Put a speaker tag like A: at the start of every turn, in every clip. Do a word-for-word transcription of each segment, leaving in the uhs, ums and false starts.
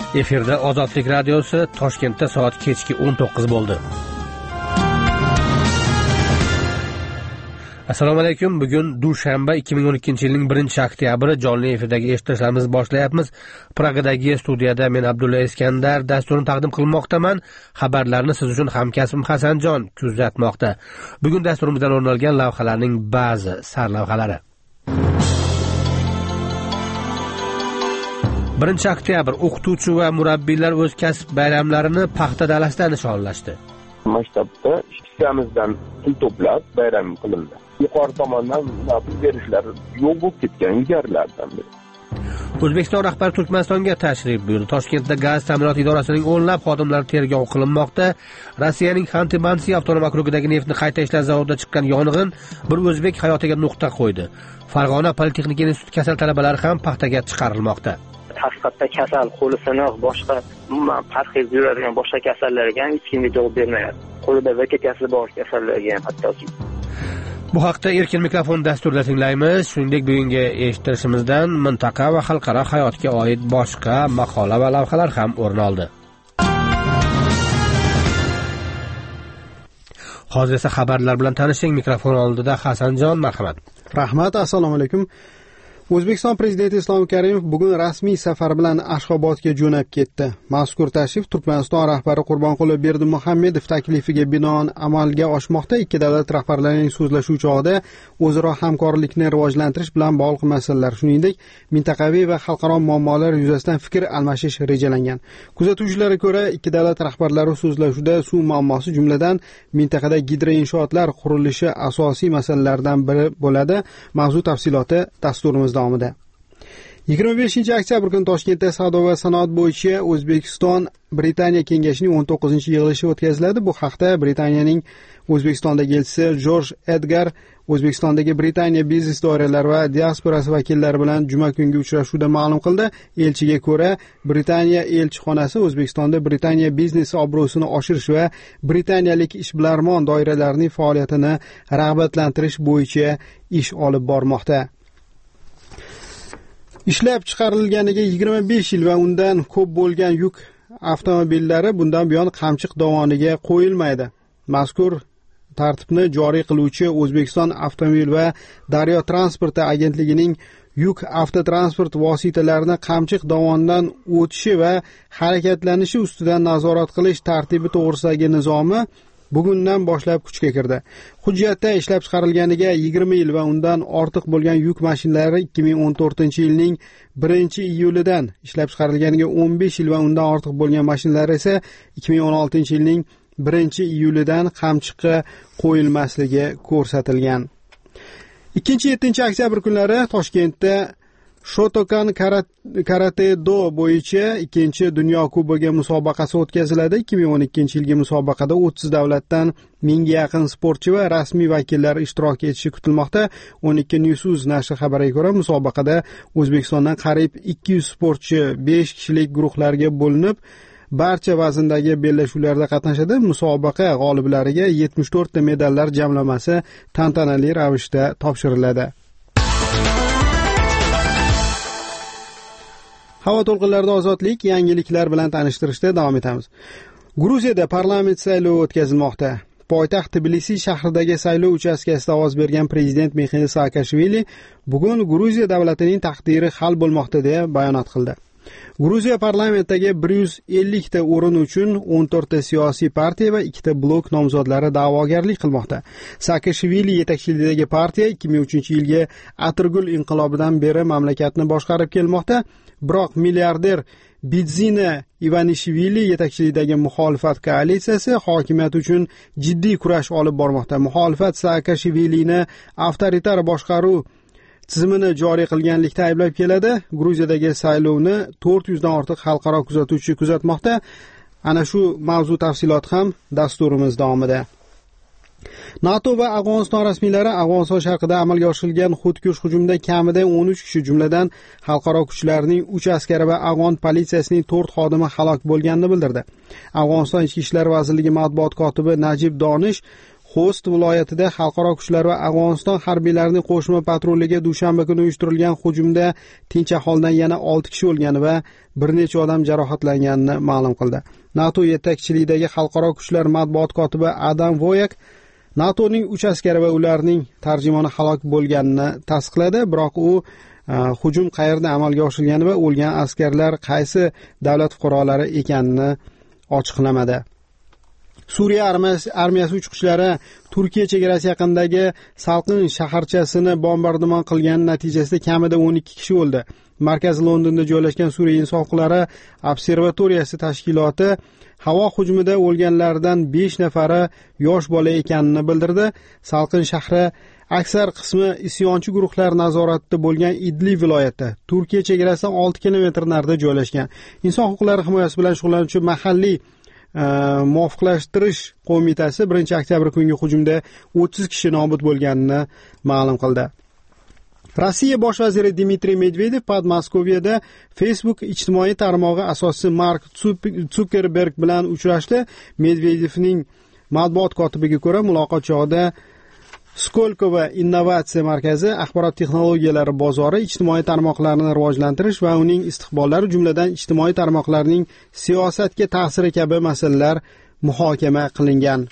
A: Efirda Ozodlik radiosi, Toshkentda soat kechki o'n to'qqiz bo'ldi. Assalomu alaykum. Bugun dushanba ikki ming o'n ikkinchi yilning birinchi oktyabri, jonli efirdagi eshitishlarimizni boshlayapmiz. Pragadagi studiyada men Abdulla Iskandar dasturini taqdim qilmoqdaman. Xabarlarni siz uchun hamkasbim Hasanjon kuzatmoqda. Bugun dasturimizdan o'rin olgan lavhalarning ba'zi sarlavhalari. birinchi oktyabr o'qituvchi va murabbiylar o'z kasb bayramlarini paxta dalasida nishonlashdi.
B: Maktabda ishlamizdan pul to'plab bayram qilindi. Yuqori tomondan pul berishlar yo'q bo'lib ketgan ilgarilardan biri.
A: O'zbekiston rahbari Turkmanistonga tashrif buyurdi. Toshkentda gaz ta'minot idorasining o'nlab xodimlari tergov qilinmoqda. Rossiyaning Xanti-Mansi avtonom okrugidagi neftni qayta ishlash zavodida chiqqan yong'in bir o'zbek hayotiga nuqta qo'ydi. Farg'ona politexnika instituti kasal talabalari ham paxtaga chiqarilmoqda.
C: Haqiqatda kasal, qo'li siniq, boshqa umuman parhez yuradigan boshqa kasallarga ham hech kimga javob bermayapti. Qo'lida vakakasi bor kasallarga ham hattoki.
A: Bu haqda Erkin mikrofon dasturida tinglaymiz. Shuningdek, bugungi eshittirishimizdan mintaqa va xalqaro hayotga oid boshqa maqola va lavhalar ham o'rin oldi. Hozir esa xabarlar bilan tanishing. Mikrofon oldida Hasanjon, marhamat.
D: Rahmat, assalomu alaykum. O'zbekiston prezidenti Islom Karimov bugun rasmiy safar bilan Ashxobodga jo'nab ketdi. Mazkur tashrif Turkmaniston rahbari Qurbonquli Berdimuhammedov taklifiga binoan amalga oshmoqda. Ikki davlat rahbarlarining so'zlashuvi chog'ida o'zaro hamkorlikni rivojlantirish bilan bog'liq masalalar, shuningdek, mintaqaviy va xalqaro muammolar yuzasidan fikr almashish rejalangan. Kuzatuvchilarga ko'ra, ikki davlat rahbarlari so'zlashuvda suv muammosi, jumladan mintaqada gidroinshootlar qurilishi asosiy masalalardan biri bo'ladi. Mavzu tafsiloti dasturimizda yigirma beshinchi oktyabr kuni Toshkentda savdo va sanoat bo'yicha O'zbekiston Britaniya kengashining o'n to'qqizinchi yig'ilishi o'tkaziladi. Bu haqda Britaniyaning O'zbekistondagi elchisi Jorj Edgar O'zbekistondagi Britaniya biznes doiralari va diasporasi vakillari bilan juma kungi uchrashuvda ma'lum qildi. Elchiga ko'ra, Britaniya elchixonasi O'zbekistonda Britaniya biznesi obro'sini oshirish va britaniyalik ishbilarmon doiralarining faoliyatini rag'batlantirish bo'yicha ish olib bormoqda. Ishlab chiqarilganiga yigirma besh yil va undan ko'p bo'lgan yuk avtomobillari bundan buyon Qamchiq dovoniga qo'yilmaydi. Mazkur tartibni joriy qiluvchi O'zbekiston avtomobil va daryo transporti agentligining yuk avtotransport vositalarini Qamchiq dovonidan o'tishi va harakatlanishi ustidan nazorat qilish tartibi to'g'risidagi nizomi bugundan boshlab kuchga kirdi. Hujjatda ishlab chiqarilganiga yigirma yil va undan ortiq bo'lgan yuk mashinalari ikki ming o'n to'rtinchi yilning birinchi iyulidan, ishlab chiqarilganiga o'n besh yil va undan ortiq bo'lgan mashinalar esa ikki ming o'n oltinchi yilning birinchi iyulidan Qamchiqqa qo'yilmasligi ko'rsatilgan. ikkinchi yettinchi oktyabr kunlari Toshkentda Shotokan karate do bo'yicha ikkinchi dunyo kubogi musobaqasi o'tkaziladi. ikki ming o'n ikkinchi yilgi musobaqada o'ttiz davlatdan mingga yaqin sportchi va rasmiy vakillar ishtirok etishi kutilmoqda. o'n ikki Newsuz nashri xabariga ko'ra, musobaqada O'zbekistondan qariyb ikki yuz sportchi besh kishilik guruhlarga bo'linib, barcha vazndagi bellashuvlarda qatnashadi. Musobaqa g'oliblariga yetmish to'rt ta medallar jamlamasi tantanali ravishda topshiriladi. Havo to'lqinlarida ozodlik, yangiliklar bilan tanishtirishda davom etamiz. Gruziyada parlament saylovi o'tkazilmoqda. Poytaxt Tbilisi shahridagi saylov uchastkasida ovoz bergan prezident Mixail Saakashvili bugun Gruziya davlatining taqdiri hal bo'lmoqda deya bayonot qildi. Gruziya parlamentidagi bir yuz ellik ta o'rin uchun o'n to'rt ta siyosiy partiya va ikkita blok nomzodlari da'vogarlik qilmoqda. Saakashvili yetakchiligidagi partiya ikki ming uchinchi yilgi Atirgul inqilobidan beri mamlakatni boshqarib kelmoqda. Biroq milliarder Bidzina Ivanishvili yetakchiligidagi muxolifat koalitsiyasi hokimiyat uchun jiddiy kurash olib bormoqda. Muxolifat Saakashvilini avtoritar boshqaruv tizimini joriy qilganlikda ayblab keladi. Gruziyadagi saylovni to'rt yuz dan ortiq xalqaro kuzatuvchi kuzatmoqda. Ana shu mavzu tafsiloti ham dasturimiz davomida. NATO va Afg'oniston rasmiylari Afg'oniston sharqida amalga oshirilgan xudkush hujumda kamida o'n uch kishi, jumladan xalqaro kuchlarning uch askari va afg'on politsiyasining to'rt xodimi halok bo'lganini bildirdi. Afg'oniston Ichki ishlar vazirligi matbuot kotibi Najib Donish Xo'st viloyatida xalqaro kuchlar va Afg'oniston harbiylarining qo'shma patrulliga dushanba kuni uyushtirilgan hujumda tinch aholidan yana olti kishi o'lgani va bir necha odam jarohatlanganini ma'lum qildi. NATO yetakchiligidagi xalqaro kuchlar matbuot kotibi Adam Voyak NATOning uch askari va ularning tarjimoni halok bo'lganini tasdiqladi, biroq u hujum qayerda amalga oshirilgani va o'lgan askarlar qaysi davlat fuqarolari ekanini ochiqlamadi. Suriya armiyasi uchqishlari Turkiya chegarasi yaqinidagi Salqin shaharchasini bombardimon qilgani natijasida kamida o'n ikki kishi o'ldi. Markaziy Londonda joylashgan Suriya inson huquqlari observatoriyasi tashkiloti havo hujumida o'lganlardan besh nafari yosh bola ekanini bildirdi. Salqin shahri aksar qismi isyonchi guruhlar nazoratida bo'lgan Idlib viloyati, Turkiya chegarasidan olti kilometr narida joylashgan. Inson huquqlari himoyasi bilan shug'ullanuvchi mahalliy muvofiqlashtirish qo'mitasi birinchi oktyabr kungi hujumda o'ttiz kishi nobud bo'lganini ma'lum qildi. Rossiya bosh vaziri Dmitriy Medvedev Podmoskoviyada Facebook ijtimoiy tarmog'i asoschisi Mark Zuckerberg bilan uchrashdi. Medvedevning matbuot kotibiga ko'ra, muloqot chog'ida Skolkovo innovatsiya markazi, axborot texnologiyalari bozori, ijtimoiy tarmoqlarni rivojlantirish va uning istiqbollari, jumladan ijtimoiy tarmoqlarning siyosatga ta'siri kabi masalalar muhokama qilingan.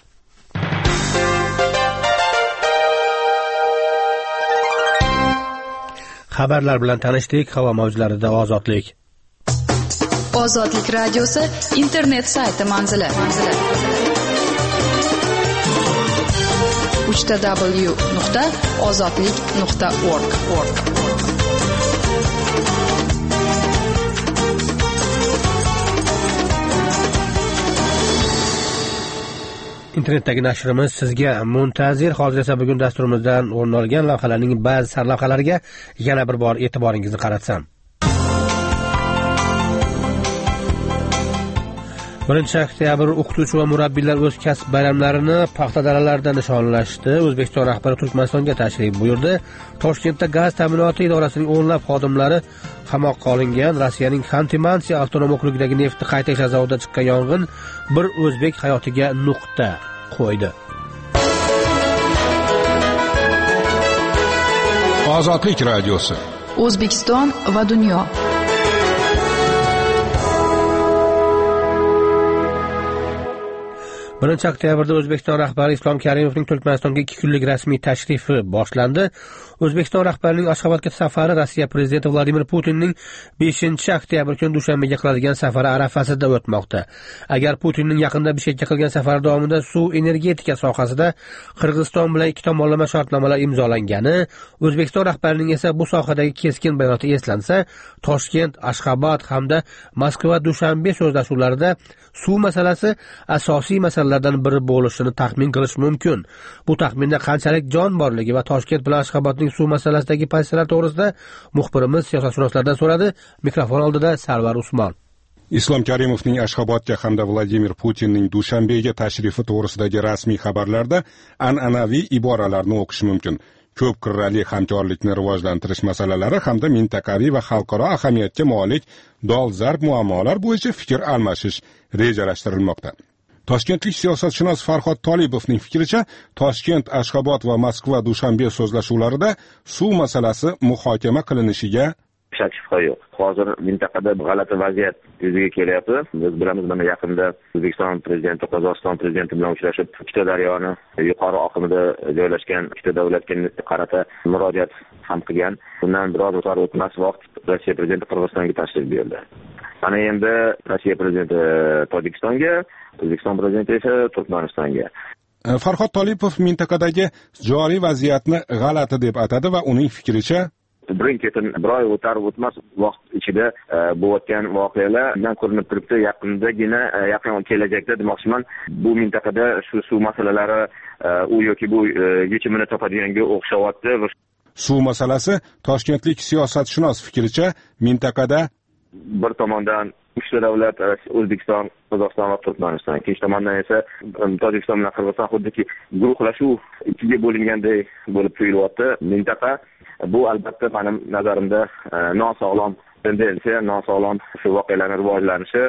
A: Xabarlar bilan tanishdik. Havo mavjlarida ozodlik.
E: Ozodlik radiosi internet sayti manzili. uch w nuqta ozodlik nuqta org.
A: Internetdagi nashrimiz sizga muntazir. Hozir esa bugun dasturimizdan o'rin olgan lavhalarning ba'zi sarlavhalariga yana bir bor e'tiboringizni qaratsam. birinchi oktyabr o'qituvchi va murabbiylar o'z kasb bayramlarini paxta dalalarida nishonlashdi. O'zbekiston rahbari Turkmanistonga tashrif buyurdi. Toshkentda gaz ta'minoti idorasining o'nlab xodimlari qamoqqa olingan. Rossiyaning Xanti-Mansi avtonom okrugidagi neftni qayta ishlash zavodida chiqqan yong'in bir o'zbek hayotiga nuqta qo'ydi.
F: Ozodlik radiosi.
E: O'zbekiston va dunyo.
A: birinchi oktyabrda O'zbekiston rahbari Islom Karimovning Turkmanistonga ikki kunlik rasmiy tashrifi boshlandi. O'zbekiston rahbarining Ashxobodga safari Rossiya prezidenti Vladimir Putinning beshinchi oktyabr kuni Dushanbega qiladigan safari arafasida o'tmoqda. Agar Putinning yaqinda Bishkekka qilgan safari davomida suv energetika sohasida Qirg'iziston bilan ikki tomonlama shartnomalar imzolangani, O'zbekiston rahbarining esa bu sohadagi keskin bayonoti eslansa, Toshkent, Ashxobod hamda Moskva Dushanbe so'zlashuvlarida suv masalasi asosiy masalalardan biri bo'lishini taxmin qilish mumkin. Bu taxminda qanchalik jon borligi va Toshkent bilan Ashxobodning suv masalasidagi pozitsiyalar to'g'risida muxbirimiz siyosatshunoslardan so'radi. Mikrofon oldida Sarvar Usmon.
F: Islom Karimovning Ashxobodga hamda Vladimir Putinning Dushanbega tashrifi to'g'risidagi rasmiy xabarlarda an'anaviy iboralarni o'qish mumkin. Ko'p qirrali hamkorlikni rivojlantirish masalalari hamda mintaqaviy va xalqaro ahamiyatga molik dolzarb muammolar bo'yicha fikr almashish rejalashtirilmoqda. Toshkentlik siyosatshunos Farhod Tolibovning fikricha, Toshkent, Ashxobod va Moskva Dushanbe so'zlashuvlarida suv masalasi muhokama qilinishiga
G: shak shubha yo'q. Hozir mintaqada g'alati vaziyat yuzaga kelyapti. Biz bilamiz, mana yaqinda O'zbekiston prezidenti Qozog'iston prezidenti bilan uchrashib, ikkita daryoni yuqori oqimida joylashgan ikkita davlatga qarata murojaat ham qilgan. Bundan biroz o'tar o'tmas vaqt Rossiya prezidenti Qirg'izistonga tashrif buyurdi. Mana endi Rossiya prezidenti Tojikistonga, O'zbekiston prezidenti esa Turkmanistonga.
F: Farhod Tolipov mintaqadagi joriy vaziyatni g'alati deb atadi va uning fikricha,
G: birin-ketin bir oy o'tar o'tmas vaqt ichida bo'layotgan voqealardan ko'rinib turibdi. Yaqindagina, yaqin kelajakda demoqchiman, bu mintaqada shu suv masalalari u yoki bu yechimini topadiganga o'xshayapti.
F: Suv masalasi Toshkentlik siyosatshunos fikricha mintaqada
G: bir tomondan uchta davlat, O'zbekiston, Qozog'iston va Turkmaniston, ikkinchi tomondan esa Tojikiston bilan Qirg'iziston xuddiki guruhlashuv ikkiga bo'linganday bo'lib tuyulyapti. Mintaqa bu albatta mening nazarimda nosog'lom tendensiya, nosog'lom shu voqealarning rivojlanishi.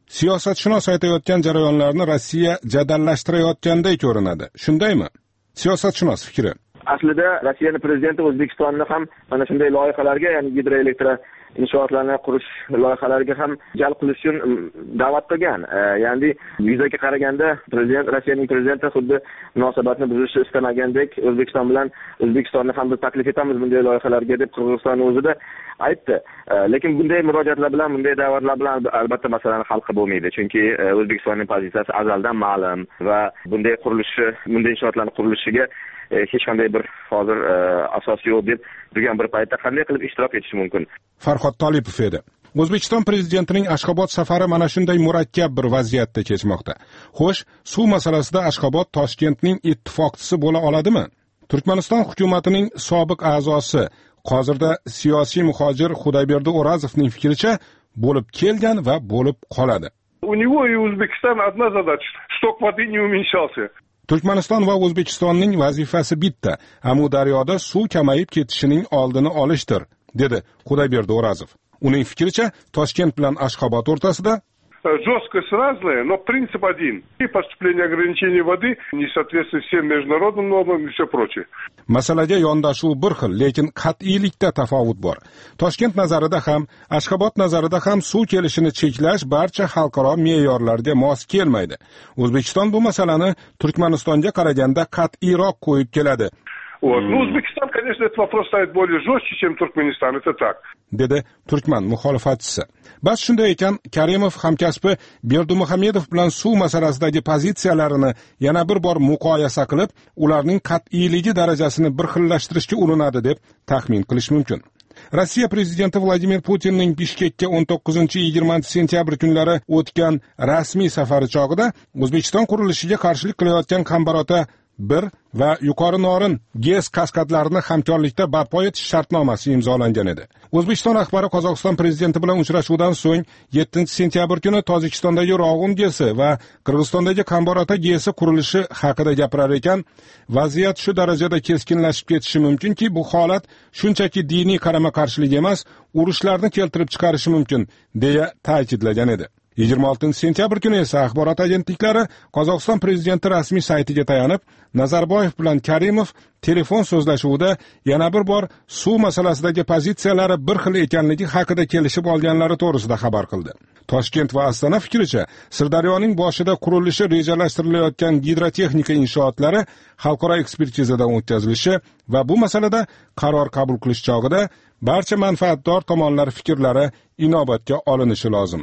F: Siyosatshunos aytayotgan jarayonlarni Rossiya jadallashtirayotganday ko'rinadi. Shundaymi? Siyosatshunos fikri.
G: Aslida Rossiyaning prezidenti O'zbekistonni ham mana shunday loyihalarga, ya'ni gidroelektr inshootlarni qurish loyihalariga ham jalb qilish uchun da'vat qilgan. Ya'ni yuzaga qaraganda prezident Rossiyaning prezidenti xuddi munosabatni buzishni istamagandek, O'zbekiston bilan O'zbekistonni ham biz taklif etamiz bunday loyihalarga deb Qirg'iziston o'zida aytdi. Lekin bunday murojaatlar bilan, bunday da'vatlar bilan albatta masalani hal qilib bo'lmaydi. Chunki O'zbekistonning pozitsiyasi azaldan ma'lum va bunday qurilishi, bunday inshootlarning qurilishiga hech qanday bir hozir asos yo'q deb turgan bir paytda qanday qilib ishtirok etish mumkin?
F: Farhod Tolipov edi. O'zbekiston prezidentining Ashxobod safari mana shunday murakkab bir vaziyatda kechmoqda. Xo'sh, suv masalasida Ashxobod Toshkentning ittifoqchisi bo'la oladimi? Turkmaniston hukumatining sobiq a'zosi, hozirda siyosiy muhojir Xudoyberdi O'razovning fikricha bo'lib kelgan va bo'lib qoladi.
H: У него и Узбекистана одна задача: сток воды не уменьшался.
F: Turkmaniston va O'zbekistonning vazifasi bitta, Amudaryoda suv kamayib ketishining oldini olishdir, dedi Xudoyberdi O'razov. Uning fikricha, Toshkent bilan Ashxobod o'rtasida
H: жесткость разная, но принцип один. И поступление ограничений воды не соответствует всем международным нормам и все прочее.
F: Masalaga yondashuv bir xil, lekin qat'iylikda tafovut bor. Toshkent nazarida ham, Ashxobod nazarida ham suv kelishini cheklash barcha xalqaro me'yorlarga mos kelmaydi. O'zbekiston bu masalani Turkmanistonga qaraganda qat'iyroq qo'yib keladi.
H: Вот. Ну, Узбекистан, конечно, этот вопрос ставит более жестче, чем Туркменистан, это так.
F: dedi Turkman muxolifatchisi. Bas shunday ekan, Karimov hamkasbi Berdimuhamedov bilan suv masalasidagi pozitsiyalarini yana bir bor muqoyasa qilib, ularning qat'iyligi darajasini bir xillashtirishga urinadi deb taxmin qilish mumkin. Rossiya prezidenti Vladimir Putinning Bishkekka o'n to'qqizinchi yigirmanchi sentyabr kunlari o'tgan rasmiy safari chog'ida O'zbekiston qurilishiga qarshilik qilayotgan Qambarota bir va Yuqori Norin gez kaskadlarini hamkorlikda barpo etish shartnomasi imzolangan edi. O'zbekiston rahbari Qozog'iston prezidenti bilan uchrashuvdan so'ng yettinchi sentyabr kuni Tojikistondagi Rog'un gesi va Qirg'izistondagi Qambarota gesi qurilishi haqida gapirar ekan, vaziyat shu darajada keskinlashib ketishi mumkinki, bu holat shunchaki diniy qarama-qarshilik emas, urushlarni keltirib chiqarishi mumkin, deya ta'kidlagan edi. yigirma oltinchi sentyabr kuni esa axborot agentliklari Qozog'iston prezidenti rasmiy saytiga tayanib, Nazarboyev bilan Karimov telefon so'zlashuvida yana bir bor suv masalasidagi pozitsiyalari bir xil ekanligi haqida kelishib olganlari to'g'risida xabar qildi. Toshkent va Ostona fikricha, Sirdaryoning boshida qurilishi rejalashtirilayotgan gidrotexnika inshootlari xalqaro ekspertizadan o'tkazilishi va bu masalada qaror qabul qilish chog'ida barcha manfaatdor tomonlar fikrlari inobatga olinishi lozim.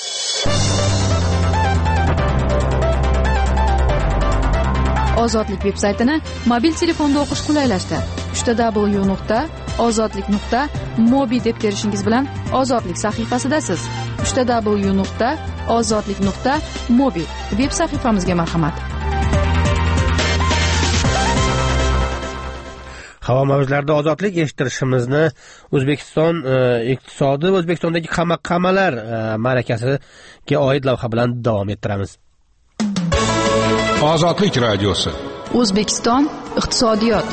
E: Ozodlik veb-saytini mobil telefonda o'qish qulaylashdi. w w w nuqta ozodlik nuqta mobi deb terishingiz bilan Ozodlik sahifasidasiz. w w w nuqta ozodlik nuqta mobi veb sahifamizga marhamat.
A: Havo mavjlarida ozodlik eshittirishimizni O'zbekiston e, iqtisodi va O'zbekistondagi qamoq-qamalar e, ma'rakasiga oid lavha bilan davom ettiramiz.
F: Ozodlik radiosi.
E: O'zbekiston iqtisodiyot.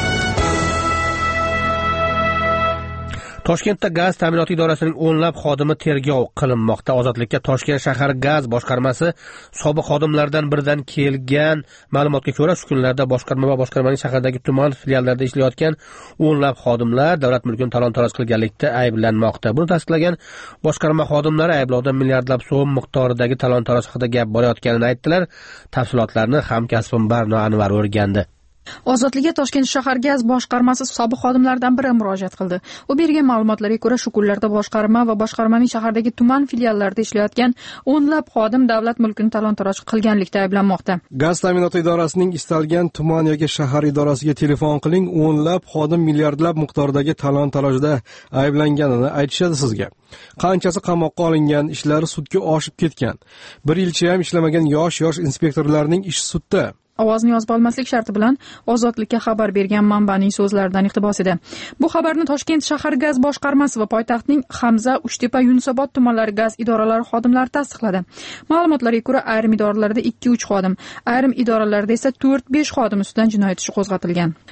A: Toshkentda gaz ta'minoti idorasining o'nlab xodimi tergov qilinmoqda. Ozodlikka Toshkent shahar gaz boshqarmasi sobiq xodimlaridan biridan kelgan ma'lumotga ko'ra, shu kunlarda boshqarma va boshqarmaning shahardagi tuman filiallarida ishlayotgan o'nlab xodimlar davlat mulkini talon-taroj qilganlikda ayblanmoqda. Buni tasdiqlagan boshqarma xodimlari ayblovda milliardlab so'm miqdoridagi talon-taroj haqida gap borayotganini aytdilar. Tafsilotlarni hamkasbim Barno Anvar o'rgandi.
I: Ozodlikka Toshkent shahar gaz boshqarmasi sobiq xodimlaridan biri murojaat qildi. U bergan ma'lumotlarga ko'ra, shu kunlarda boshqarma va boshqarmaning shahardagi tuman filiallarida ishlayotgan o'nlab xodim davlat mulkini talon-taroj qilganlikda ayblanmoqda.
D: Gaz ta'minoti idorasining istalgan tuman yoki shahar idorasiga telefon qiling, o'nlab xodim milliardlab miqdordagi talon-tarojda ayblanganini aytishadi sizga. Qanchasi qamoqqa olingan, ishlari sudga oshib ketgan. Bir yilcha ham ishlamagan yosh-yosh inspektorlarning ishi sudda.
I: Ovozni yozib olmaslik sharti bilan Ozodlikka xabar bergan manbaning so'zlaridan iqtibos edi. Bu xabarni Toshkent shahar gaz boshqarmasi va poytaxtning Hamza, Uchtepa, Yunusobod tumanlari gaz idoralari xodimlari tasdiqladi. Ma'lumotlarga ko'ra, ayrim idoralarda ikki uch xodim, ayrim idoralarda esa to'rt besh xodim ustidan jinoyat ishi qo'zg'atilgan.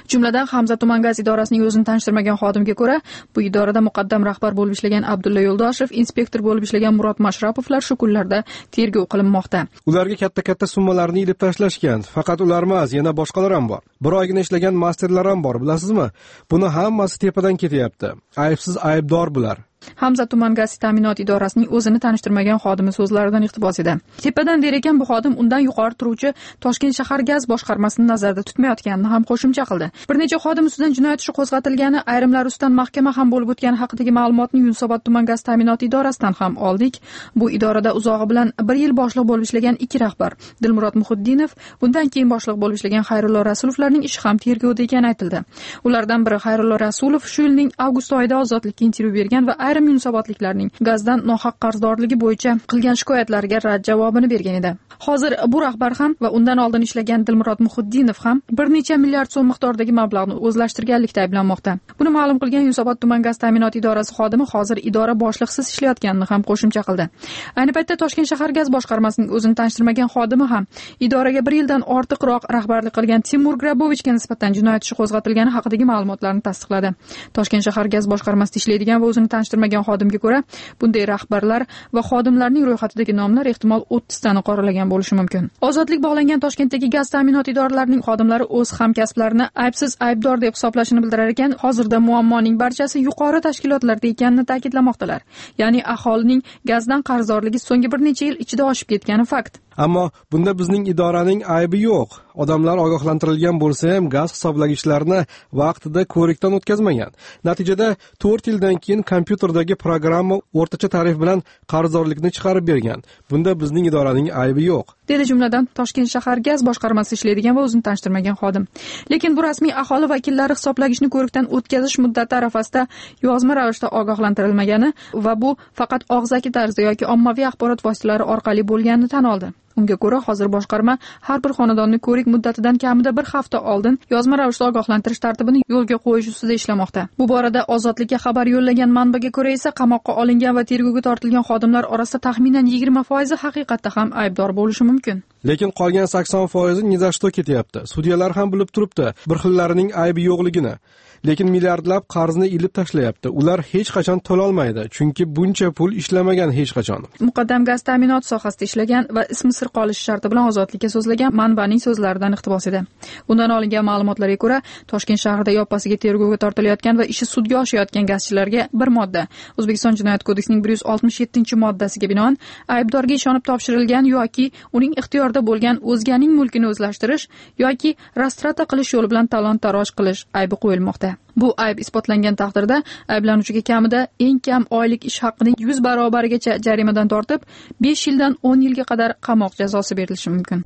I: Jumladan Hamza tuman gaz idorasining o'zini tanishtirmagan xodimga ko'ra, bu idorada muqaddam rahbar bo'lib ishlagan Abdulla Yo'ldoshev, inspektor bo'lib ishlagan Murod Mashrapovlar shu kunlarda tergov qilinmoqda.
J: Ularga katta-katta summalarni ilib tashlashgan. Faqat ular emas, yana boshqalar ham bor. Bir oygina ishlagan masterlar ham bor, bilasizmi? Buni hammasi tepadan ketyapti. Aybsiz aybdor bular.
I: Hamza tuman gaz ta'minot idorasining o'zini tanishtirmagan xodimi so'zlaridan iqtibos edi. Tepadan der ekan, bu xodim undan yuqori turuvchi Toshkent shahar gaz boshqarmasini nazarda tutmayotganini ham qo'shimcha qildi. Bir necha xodim ustidan jinoyat ishi qo'zg'atilgani, ayrimlar ustidan mahkama ham bo'lib o'tgani haqidagi ma'lumotni Yunusobod tuman gaz ta'minot idorasidan ham oldik. Bu idorada uzog'i bilan bir yil boshliq bo'lib ishlagan ikki rahbar, Dilmurod Muhiddinov, bundan keyin boshliq bo'lib ishlagan Xayrullo Rasulovlarning ishi ham tergovda ekani aytildi. Ulardan biri Xayrullo Rasulov shu yilning avgust oyida ozodlikka intervyu bergan va ayrim yunusobodliklarning gazdan nohaq qarzdorligi bo'yicha qilgan shikoyatlariga rad javobini bergan edi. Hozir bu rahbar ham va undan oldin ishlagan Dilmurod Muhiddinov ham bir necha milliard so'm miqdordagi mablag'ni o'zlashtirganlikda ayblanmoqda. Buni ma'lum qilgan Yunusobod tuman gaz ta'minot idorasi xodimi hozir idora boshliqsiz ishlayotganini ham qo'shimcha qildi. Ayni paytda Toshkent shahar gaz boshqarmasining o'zini tanishtirmagan xodimi ham idoraga bir yildan ortiqroq rahbarlik qilgan Timur Grabovichga nisbatan jinoyat ishi qo'zg'atilgani haqidagi ma'lumotlarni tasdiqladi. Toshkent shahar gaz boshqarmasida ishlaydigan va o'zini tanishtirmagan xodimga ko'ra, bunday rahbarlar va xodimlarning ro'yxatidagi nomlar ehtimol o'ttiz tani qoralagan bo'lishi mumkin. Ozodlik bog'langan Toshkentdagi gaz ta'minot idoralarining xodimlari o'z hamkasblarini aybsiz aybdor deb hisoblashini bildirar ekan, hozirda muammoning barchasi yuqori tashkilotlarda ekanini ta'kidlamoqdalar. Ya'ni aholining gazdan qarzdorligi so'nggi bir necha yil ichida oshib ketgani fakt.
J: Ammo bunda bizning idoraning aybi yo'q. Odamlar ogohlantirilgan bo'lsa ham gaz hisoblagichlarini vaqtida ko'rikdan o'tkazmagan. Natijada to'rt yildan keyin kompyuterdagi programma o'rtacha tarif bilan qarzdorlikni chiqarib bergan. Bunda bizning idoraning aybi yo'q,
I: dedi jumladan Toshkent shahar gaz boshqarmasida ishlaydigan va o'zini tanishtirmagan xodim. Lekin bu rasmiy aholi vakillari hisoblagichni ko'rikdan o'tkazish muddati arafasida yozma ravishda ogohlantirilmagani va bu faqat og'zaki tarzda yoki ommaviy axborot vositalari orqali bo'lganini tan oldi. Unga ko'ra, hozir boshqarma har bir xonadonni ko'rik muddatidan kamida bir hafta oldin yozma ravishda ogohlantirish tartibini yo'lga qo'yish ustida ishlamoqda. Bu borada Ozodlikka xabar yo'llagan manbaga ko'ra esa qamoqqa olingan va tergovga tortilgan xodimlar orasida taxminan yigirma foizi haqiqatda ham aybdor bo'lishi mumkin.
J: Lekin qolgan sakson foizi nizashto ketyapti. Sudyalar ham bilib turibdi bir xillarining aybi yo'qligini. Lekin milliardlab qarzni ilib tashlayapti. Ular hech qachon to'la olmaydi, chunki buncha pul ishlamagan hech qachon.
I: Muqaddam gaz ta'minot sohasida ishlagan va ismi sir qolishi sharti bilan Ozodlikka so'zlagan manbaning so'zlaridan iqtibos edi. Undan olingan ma'lumotlarga ko'ra, Toshkent shahrida yoppasiga tergovga tortilayotgan va ishi sudga oshayotgan gazchilarga bir modda, O'zbekiston Jinoyat kodeksining bir yuz oltmish yettinchi moddasiga binoan aybdorga ishonib topshirilgan yoki uning ixtiyorida bo'lgan o'zganing mulkini o'zlashtirish yoki rastrata qilish yo'li bilan talon-taroj qilish aybi qo'yilmoqda. Bu ayb isbotlangan taqdirda ayblanuvchiga kamida eng kam oylik ish haqining yuz barobarigacha jarimadan tortib, besh yildan o'n yilga qadar qamoq jazosi berilishi mumkin.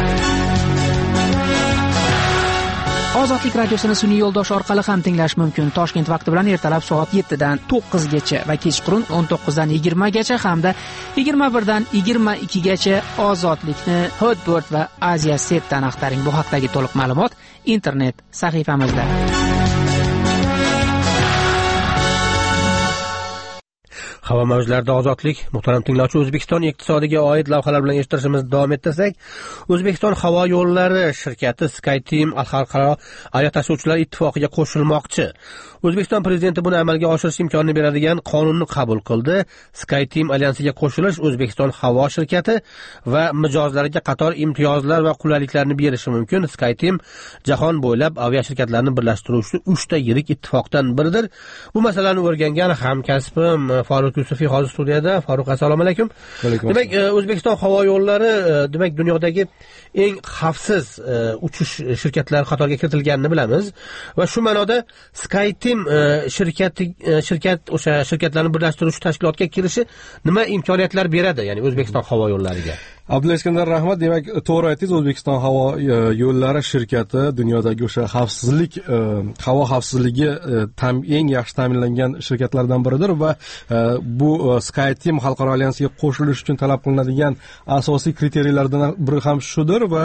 K: Ozodlik radiosini sun'iy yo'ldosh orqali ham tinglash mumkin. Toshkent vaqti bilan ertalab soat yettidan to'qqizgacha va kechqurun o'n to'qqizdan yigirmagacha hamda yigirma birdan yigirma ikkigacha Ozodlikni Hotbird va Asia Setdan axtaring. Bu haqdagi to'liq ma'lumot internet sahifamizda.
A: Havo mavjlarida ozodlik. Muhtaram tinglovchi, O'zbekiston iqtisodiga oid lavhalar bilan eshittirishimizni davom ettirsak, O'zbekiston havo yo'llari shirkati SkyTeam xalqaro aviatashuvchilar ittifoqiga qo'shilmoqchi. O'zbekiston prezidenti buni amalga oshirish imkonini beradigan qonunni qabul qildi. SkyTeam alyansiga qo'shilish O'zbekiston havo shirkati va mijozlariga qator imtiyozlar va qulayliklarni berishi mumkin. SkyTeam jahon bo'ylab aviashirkatlarni birlashtiruvchi uchta yirik ittifoqdan biridir. Bu masalani o'rgangan hamkasbim Faruq Yusufiy hozir studiyada. Faruq, assalomu alaykum. Demak, O'zbekiston havo yo'llari demak dunyodagi eng xavfsiz uchish shirkatlari qatoriga kiritilganini bilamiz va shu ma'noda SkyTeam shirkati shirkat o'sha shirkatlarni birlashtiruvchi tashkilotga kirishi nima imkoniyatlar beradi, ya'ni O'zbekiston havo yo'llariga?
J: Abdulla Iskandar, rahmat. Demak, to'g'ri aytdingiz, O'zbekiston havo yo'llari shirkati dunyodagi o'sha xavfsizlik, havo xavfsizligi eng yaxshi ta'minlangan shirkatlardan biridir va bu SkyTeam xalqaro alyansiga qo'shilish uchun talab qilinadigan asosiy kriteriyalardan biri ham shudir va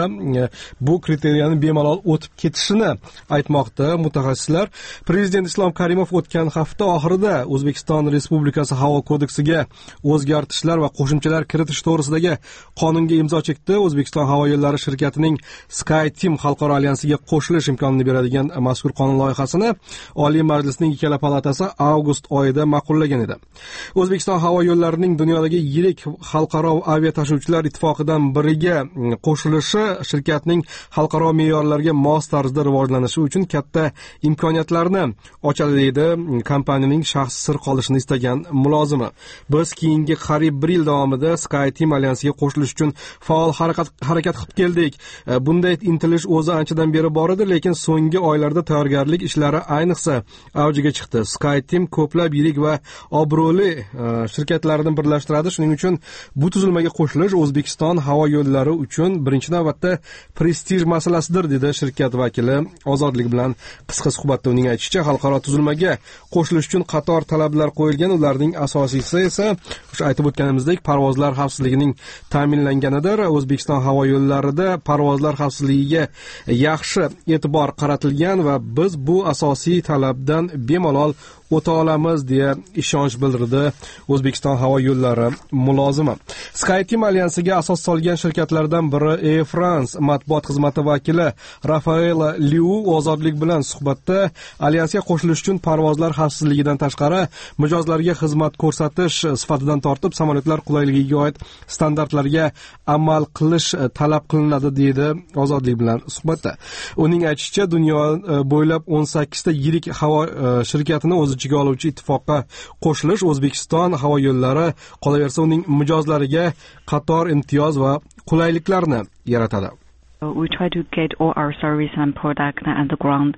J: bu kriteriyalarni bemalol o'tib ketishini aytmoqda mutaxassislar. Prezident Islom Karimov o'tgan hafta oxirida O'zbekiston Respublikasi Havo kodeksiga o'zgartishlar va qo'shimchalar kiritish to'g'risidagi qonunga imzo chekdi. O'zbekiston havo yo'llari shirkatining SkyTeam xalqaro alyansiga qo'shilish imkonini beradigan mazkur qonun loyihasini Oliy Majlisning ikkala palatasi avgust oyida ma'qullagan edi. O'zbekiston havo yo'llarining dunyodagi yirik xalqaro aviatashuvchilar ittifoqidan biriga qo'shilishi shirkatning xalqaro me'yorlarga mos tarzda rivojlanishi uchun katta imkoniyatlarni ochadi deydi kompaniyaning shaxsi sir qolishini istagan mulozimi. Biz keyingi qariyb bir yil davomida SkyTeam alyansiga qo'shilish uchun faol harakat harakat qilib keldik. Bunday intilish o'zi anchadan beri bor edi, lekin so'nggi oylarda tayyorgarlik ishlari ayniqsa avjiga chiqdi. SkyTeam ko'plab yirik va obro'li shirkatlarni birlashtiradi. Shuning uchun bu tuzilmaga qo'shilish O'zbekiston havo yo'llari uchun birinchi navbatda prestij masalasidir, dedi shirkat vakili Ozodlik bilan qisqa suhbatda. Uning aytishicha, xalqaro tuzilmaga qo'shilish uchun qator talablar qo'yilgan. Ularning asosiysi esa o'sha aytib o'tganimizdek parvozlar xavfsizligining ta'minlanganidir. O'zbekiston havo yo'llarida parvozlar xavfsizligiga yaxshi e'tibor qaratilgan va biz bu asosiy talabdan bemalol o'ta olamiz deya ishonch bildirdi O'zbekiston havo yo'llari mulozimi. SkyTeam alyansiga asos solgan shirkatlardan biri Air France matbuot xizmati vakili Rafaela Liu Ozodlik bilan suhbatda alyansga qo'shilish uchun parvozlar xavfsizligidan tashqari mijozlarga xizmat ko'rsatish sifatidan tortib samolyotlar qulayligiga oid standartlarga amal qilish talab qilinadi, deydi Ozodlik bilan suhbatda. Uning aytishicha, dunyo bo'ylab o'n sakkizta yirik havo shirkatini o'z ichiga oluvchi ittifoqqa qo'shilish O'zbekiston havo yo'llari qolaversa uning mijozlariga qator imtiyoz va qulayliklarni yaratadi.
L: We try to get all our service and product and the ground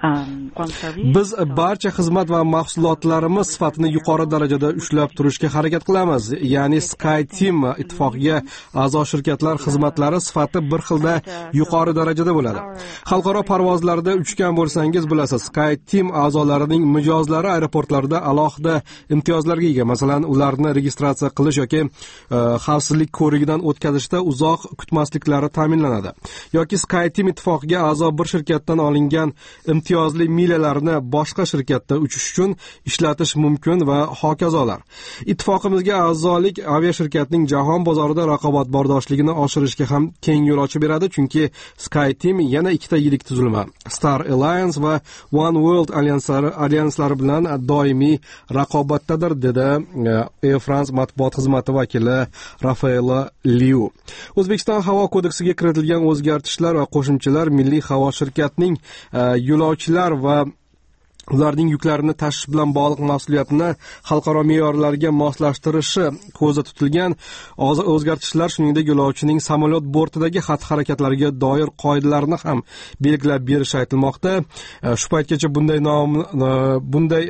J: Biz barcha xizmat va mahsulotlarimiz sifatini yuqori darajada ushlab turishga harakat qilamiz. Ya'ni SkyTeam ittifoqiga a'zo shirkatlar xizmatlari sifati bir xilda yuqori darajada bo'ladi. Xalqaro parvozlarda uchgan bo'lsangiz bilasiz, SkyTeam a'zolarining mijozlari aeroportlarda alohida imtiyozlarga ega. Masalan, ularni registratsiya qilish yoki xavfsizlik ko'rigidan o'tkazishda uzoq kutmasliklari ta'minlanadi. Yoki SkyTeam ittifoqiga a'zo bir shirkatdan olingan imtiyozlar imtiyozli milalarni boshqa shirkatda uchish uchun ishlatish mumkin va hokazolar. Ittifoqimizga a'zolik aviashirkatning jahon bozorida raqobatbardoshligini oshirishga ham keng yo'l ochib beradi, chunki SkyTeam yana ikkita yirik tuzilma, Star Alliance va One World alyanslari alyanslari bilan doimiy raqobatdadir, dedi Air France matbuot xizmati vakili Rafaela Liu. O'zbekiston havo kodeksiga kiritilgan o'zgartishlar va qo'shimchalar milliy havo shirkatining yo'lovchi va ularning yuklarini tashish bilan bog'liq mas'uliyatini xalqaro me'yorlarga moslashtirishi ko'zda tutilgan. O'zgartishlar shuningdek yo'lovchining samolyot bortidagi xatti-harakatlariga doir qoidalarni ham belgilab berishi aytilmoqda. Shu paytgacha bunday nom bunday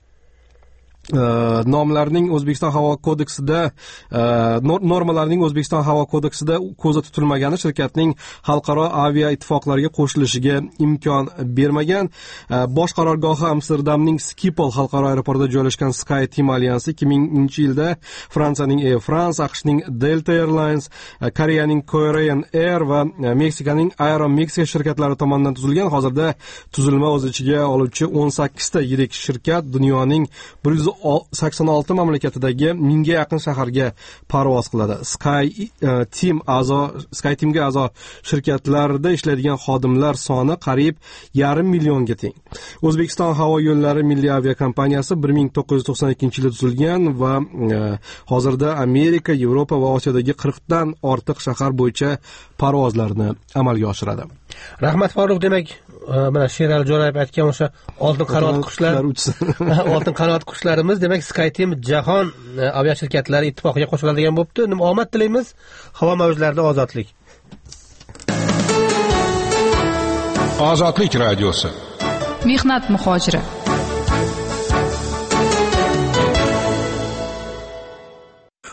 J: nomlarning O'zbekiston havo kodeksida normalarning O'zbekiston havo kodeksida ko'zda tutilmagani shirkatning xalqaro avia ittifoqlariga qo'shilishiga imkon bermagan. Bosh qarorgohi Amsterdamning Schiphol xalqaro aeroportida joylashgan SkyTeam alyansi ikki minginchi yilda Fransiyaning Air France, AQShning Delta Airlines, Koreyaning Korean Air va Meksikaning Aeromexico shirkatlari tomonidan tuzilgan. Hozirda tuzilma o'z ichiga oluvchi o'n sakkizta yirik shirkat dunyoning bir yuz sakson olti mamlakatidagi mingga yaqin shaharga parvoz qiladi. SkyTeam a'zo SkyTeamga a'zo shirkatlarda ishlaydigan xodimlar soni qariyb yarim millionga teng. O'zbekiston havo yo'llari milliy aviakompaniyasi bir ming to'qqiz yuz to'qson ikkinchi yilda tuzilgan va hozirda Amerika, Yevropa va Osiyodagi qirqdan ortiq shahar bo'yicha parvozlarni amalga oshiradi.
A: Rahmat Farruh, demak mana Sherali Jo'rayev aytgan o'sha oltin qanot qushlar oltin qanot qushlarimiz demak SkyTeam jahon aviashirkatlari ittifoqiga qo'shiladigan bo'libdi. Omad tilaymiz. Havo mavjlarida ozodlik.
F: Ozodlik radiosi.
E: Mehnat muhojiri.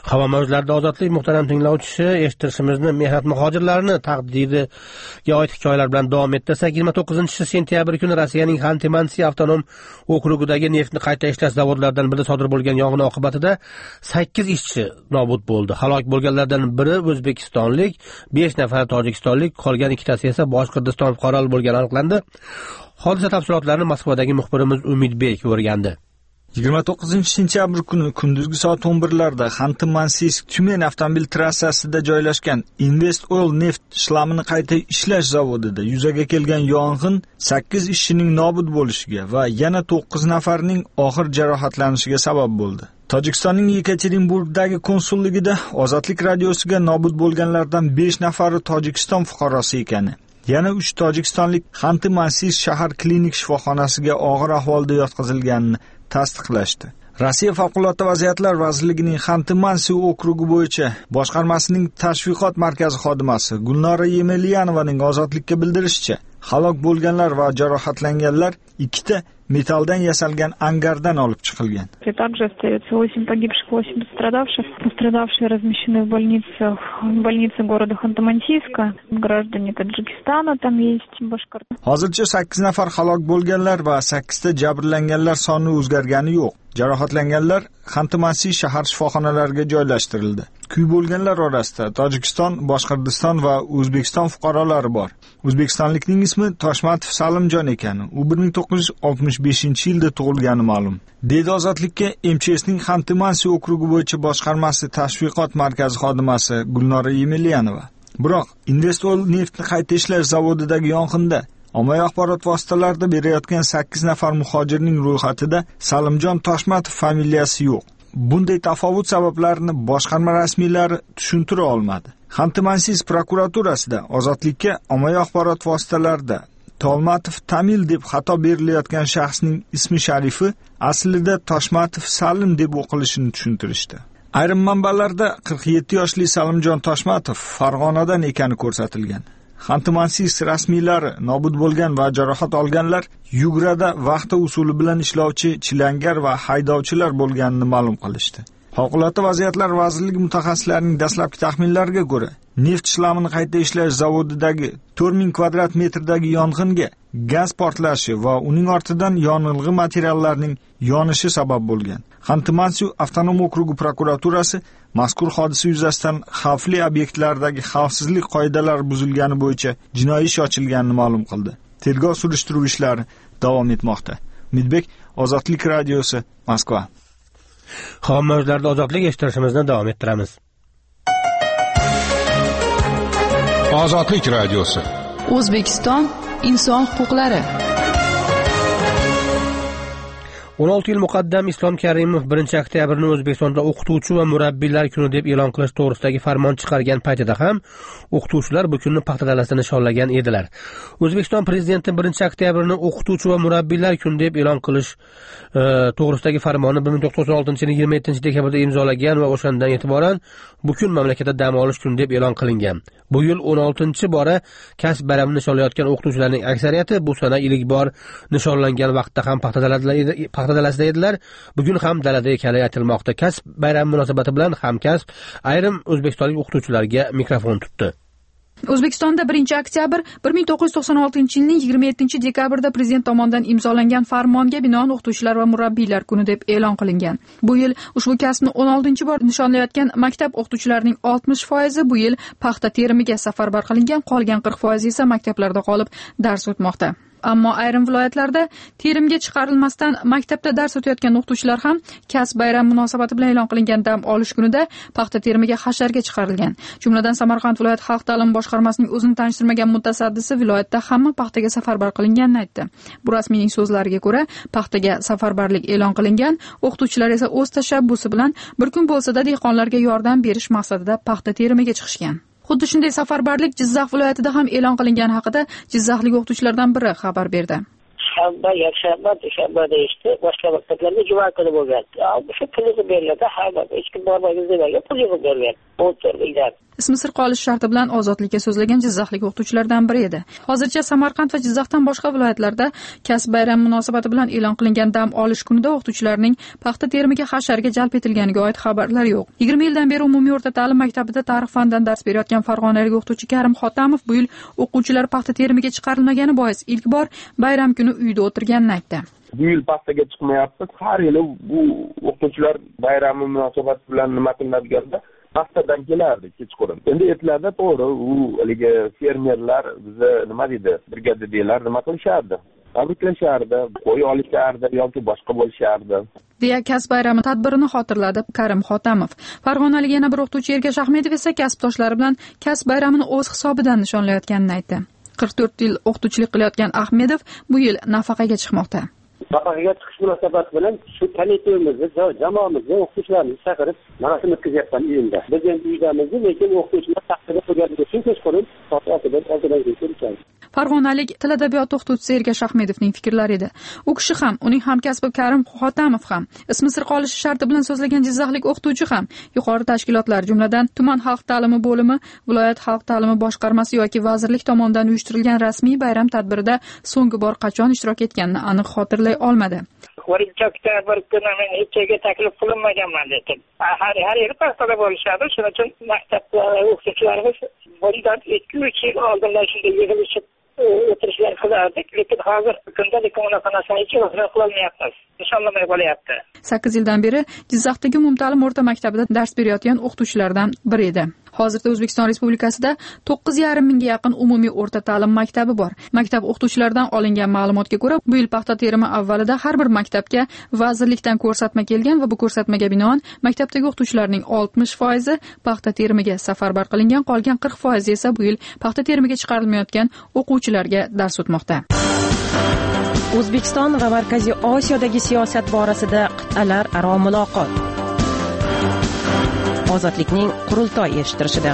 A: havo mavjlarida ozodlik. Muhtaram tinglovchi, eshittirishimizni mehnat muhojirlarini taqdiriga oid hikoyalar bilan davom ettirsak, yigirma to'qqizinchi sentyabr kuni Rossiyaning Xanti-Mansi avtonom okrugidagi neftni qayta ishlash zavodlaridan birida sodir bo'lgan yong'in oqibatida sakkiz ishchi nobud bo'ldi. Halok bo'lganlardan biri o'zbekistonlik, besh nafar tojikistonlik, qolgan ikkitasi esa Boshqirdiston fuqarolari bo'lgani aniqlandi. Hodisa tafsilotlarini Moskvadagi muxbirimiz Umidbek o'rgandi.
M: yigirma to'qqizinchi sentyabr kuni kunduzgi soat o'n birlarda Xanti-Mansi-Tyumen avtomobil trassasida joylashgan Invest Oil neft ishlamini qayta ishlash zavodida yuzaga kelgan yong'in sakkiz ishchining nobud bo'lishiga va yana to'qqiz nafarning og'ir jarohatlanishiga sabab bo'ldi. Tojikistonning Yekaterinburgdagi konsulligida Ozodlik radiosiga nobud bo'lganlardan besh nafari Tojikiston fuqarosi ekani, yana uch tojikistonlik Xanti-Mansi shahar klinik shifoxonasiga og'ir ahvolda yotqizilganini tasdiqlashdi. Rossiya favqulodda vaziyatlar vazirligining Xanti-Mansi okrugi bo'yicha boshqarmasining tashviqot markazi xodimasi Gulnora Yemelyanovaning Ozodlikka bildirishicha, halok bo'lganlar va jarohatlanganlar ikkita metalldan yasalgan angardan olib chiqilgan.
N: Также остается восемь погибших, восемь пострадавших. Пострадавшие размещены в больницах, в больнице города Ханты-Мансийска. Граждане Таджикистана там есть, Башкортостан.
M: Hozircha sakkiz nafar halok bo'lganlar va sakkiz ta jabrlanganlar soni o'zgargani yo'q. Jarohatlanganlar Xanti-Mansi shahar shifoxonalariga joylashtirildi. Kuy bo'lganlar orasida Tojikiston, Boshqirdiston va O'zbekiston fuqarolari bor. O'zbekistonlikning ismi Toshmatov Salimjon ekani. U bir ming to'qqiz yuz oltmish beshinchi yilda tug'ilgani ma'lum. Dedi Ozodlikka M Ch S'ning Xanti-Mansi okrugi bo'yicha boshqarmasi tashviqot markazi xodimasi Gulnora Yemelyanova. Biroq Invest Oil neftni qayta ishlash zavodidagi yong'inda ommaviy axborot vositalarida berayotgan sakkiz nafar muhojirning ro'yxatida Salimjon Toshmatov familiyasi yo'q. Bunday tafovut sabablarini boshqarma rasmiylari tushuntira olmadi. Xanti-Mansi prokuraturasida Ozodlikka ommaviy axborot vositalarida Tolmatov Tamil deb xato berilayotgan shaxsning ismi sharifi aslida Toshmatov Salim deb o'qilishini tushuntirishdi. Ayrim manbalarda qirq yetti yoshli Salimjon Toshmatov Farg'onadan ekani ko'rsatilgan. Xanti-Mansi rasmiylari nobud bo'lgan va jarohat olganlar Yugrada vaqti usuli bilan ishlovchi chilangar va haydovchilar bo'lganini ma'lum qilishdi. Favqulodda vaziyatlar vazirligi mutaxassislarining dastlabki taxminlariga ko'ra, neft ishlamini qayta ishlash zavodidagi to'rt ming kvadrat metrdagi yong'inga gaz portlashi va uning ortidan yonilg'i materiallarining yonishi sabab bo'lgan. Xanti-Mansi avtonom okrugi prokuraturasi mazkur hodisa yuzasidan xavfli obyektlardagi xavfsizlik qoidalari buzilgani bo'yicha jinoiy ish ochilganini ma'lum qildi. Tergov surishtiruv ishlari davom etmoqda. Umidbek, Ozodlik radiosi, Moskva.
A: Havo mavjlarida ozodlik eshittirishimizni davom ettiramiz.
F: Ozodlik radiosi.
E: O'zbekiston inson huquqlari.
A: o'n olti yil muqaddam Islom Karimov birinchi oktyabrni O'zbekistonda o'qituvchi va murabbiylar kuni deb e'lon qilish to'g'risidagi farmon chiqargan paytida ham o'qituvchilar bu kunni paxta dalasida nishonlagan edilar. O'zbekiston prezidenti birinchi oktyabrni o'qituvchi va murabbiylar kuni deb e'lon qilish e, to'g'risidagi farmonni bir ming to'qqiz yuz to'qson oltinchi yilning yigirma yettinchi dekabrda imzolagan va o'shandan e'tiboran bu kun mamlakatda dam olish kuni deb e'lon qilingan. Bu yil o'n oltinchi bora kasb bayramini nishonlayotgan o'qituvchilarning aksariyati bu sana ilk bor nishonlangan vaqtda ham paxta dalasida edilar. Bugun ham dalada ekani aytilmoqda. Kasb bayrami munosabati bilan hamkasb ayrim o'zbekistonlik o'qituvchilarga mikrofon tutdi.
I: O'zbekistonda birinchi oktyabr bir ming to'qqiz yuz to'qson oltinchi yilning yigirma yettinchi dekabrda prezident tomonidan imzolangan farmonga binoan o'qituvchilar va murabbiylar kuni deb e'lon qilingan. Bu yil ushbu kasbni o'n oltinchi bor nishonlayotgan maktab o'qituvchilarining oltmish foizi bu yil paxta terimiga safarbar qilingan, qolgan qirq foizi esa maktablarda qolib dars o'tmoqda. Ammo ayrim viloyatlarda terimga chiqarilmasdan maktabda dars o'tayotgan o'qituvchilar ham kasb bayrami munosabati bilan e'lon qilingan dam olish kunida paxta terimiga hasharga chiqarilgan. Jumladan Samarqand viloyat xalq ta'limi boshqarmasining o'zini tanishtirmagan mutasaddisi viloyatda hamma paxtaga safarbar qilinganini aytdi. Bu rasmiyning so'zlariga ko'ra, paxtaga safarbarlik e'lon qilingan, o'qituvchilar esa o'z tashabbusi bilan bir kun bo'lsa-da dehqonlarga yordam berish maqsadida paxta terimiga chiqishgan. Xuddi shunday safarbarlik Jizzax viloyatida ham e'lon qilingan haqida jizzaxlik o'qituvchilardan biri xabar berdi.
C: Shanba, yakshanba, dushanba deyishdi. Boshqa maktablarda juma kuni bo'lgan. O'sha pul yig'ib beriladi. Har bir hech kim bormaymiz demagan, pul yig'ib berilgan.
O: o'tirilgan.
I: Ismi sir qolish sharti bilan ozodlikka so'zlagan jizzaxlik o'qituvchilardan biri edi. Hozircha Samarqand va Jizzaxdan boshqa viloyatlarda kasb bayrami munosabati bilan e'lon qilingan dam olish kunida o'qituvchilarning paxta terimiga hasharga jalb etilganiga oid xabarlar yo'q. yigirma yildan beri umumiy o'rta ta'lim maktabida tarix fanidan dars berayotgan farg'onalik o'qituvchi Karim Xotamov bu yil o'quvchilar paxta terimiga chiqarilmagani bois ilk bor bayram kuni uyda o'tirganini aytdi.
B: Bu yil paxtaga chiqmayapti. Har yili bu o'qituvchilar bayrami munosabati bilan nima qilinadiganida paxtadan kelardi kechqurun. Endi ertalarda to'g'ri u haligi fermerlar bizni nima deydi, brigadadiylar nima qilishardi? Tabriklashardi, qo'y olishardi yoki boshqa bo'lishardi.
I: deya kasb bayrami tadbirini xotirladi Karim Xotamov. Farg'onalik yana bir o'qituvchi Ergash Ahmedov esa kasbdoshlari bilan kasb bayramini o'z hisobidan nishonlayotganini aytdi. qirq to'rt yil o'qituvchilik qilayotgan Ahmedov bu yil nafaqaga chiqmoqda.
P: Nafaqaga chiqish munosabati bilan shu kollektivimizni, jamoamizni, o'qituvchilarni chaqirib marosim o'tkazyapman uyimda. Biz endi uydamiz, lekin o'qituvchilar taqdirda bo'lganligi uchun kechqurun soat oltidan oltidan kelishgan.
I: Farg'onalik til adabiyoti o'qituvchisi Ergash Ahmedovning fikrlari edi. U kishi ham, uning hamkasbi Karim Xotamov ham, ismi sir qolishi sharti bilan so'zlagan jizzaxlik o'qituvchi ham yuqori tashkilotlar, jumladan tuman xalq ta'limi bo'limi, viloyat xalq ta'limi boshqarmasi yoki vazirlik tomonidan uyushtirilgan rasmiy bayram tadbirida so'nggi bor qachon ishtirok etganini aniq xotirlay olmadi.
O: Birinchi bir kuni men hech joyga taklif qilinmaganman lekin har har yili paxtada bo'lishadi. Shuning uchun maktabda o'qituvchilarimiz bundan ikki uch yil oldindan shunday yig'ilishib o'tirishlar qilardik, lekin hozir kunda lekin unaqa narsani hech qilolmayapmiz. Nishonlamay bo'lyapti.
I: sakkiz yildan beri Jizzaxdagi umumta'lim o'rta maktabida dars berayotgan o'qituvchilardan biri edi. Hozirda O'zbekiston Respublikasida to'qqiz yarim mingga yaqin umumiy o'rta ta'lim maktabi bor. Maktab o'qituvchilaridan olingan ma'lumotga ko'ra, bu yil paxta terimi avvalida har bir maktabga vazirlikdan ko'rsatma kelgan va bu ko'rsatmaga binoan maktabdagi o'qituvchilarning oltmish foizi paxta terimiga safarbar qilingan, qolgan qirq foizi esa bu yil paxta terimiga chiqarilmayotgan o'quvchilarga dars o'tmoqda.
Q: O'zbekiston va Markaziy Osiyodagi siyosat borasida qit'alar aro muloqot. Ozodlikning qurultoy eshittirishida.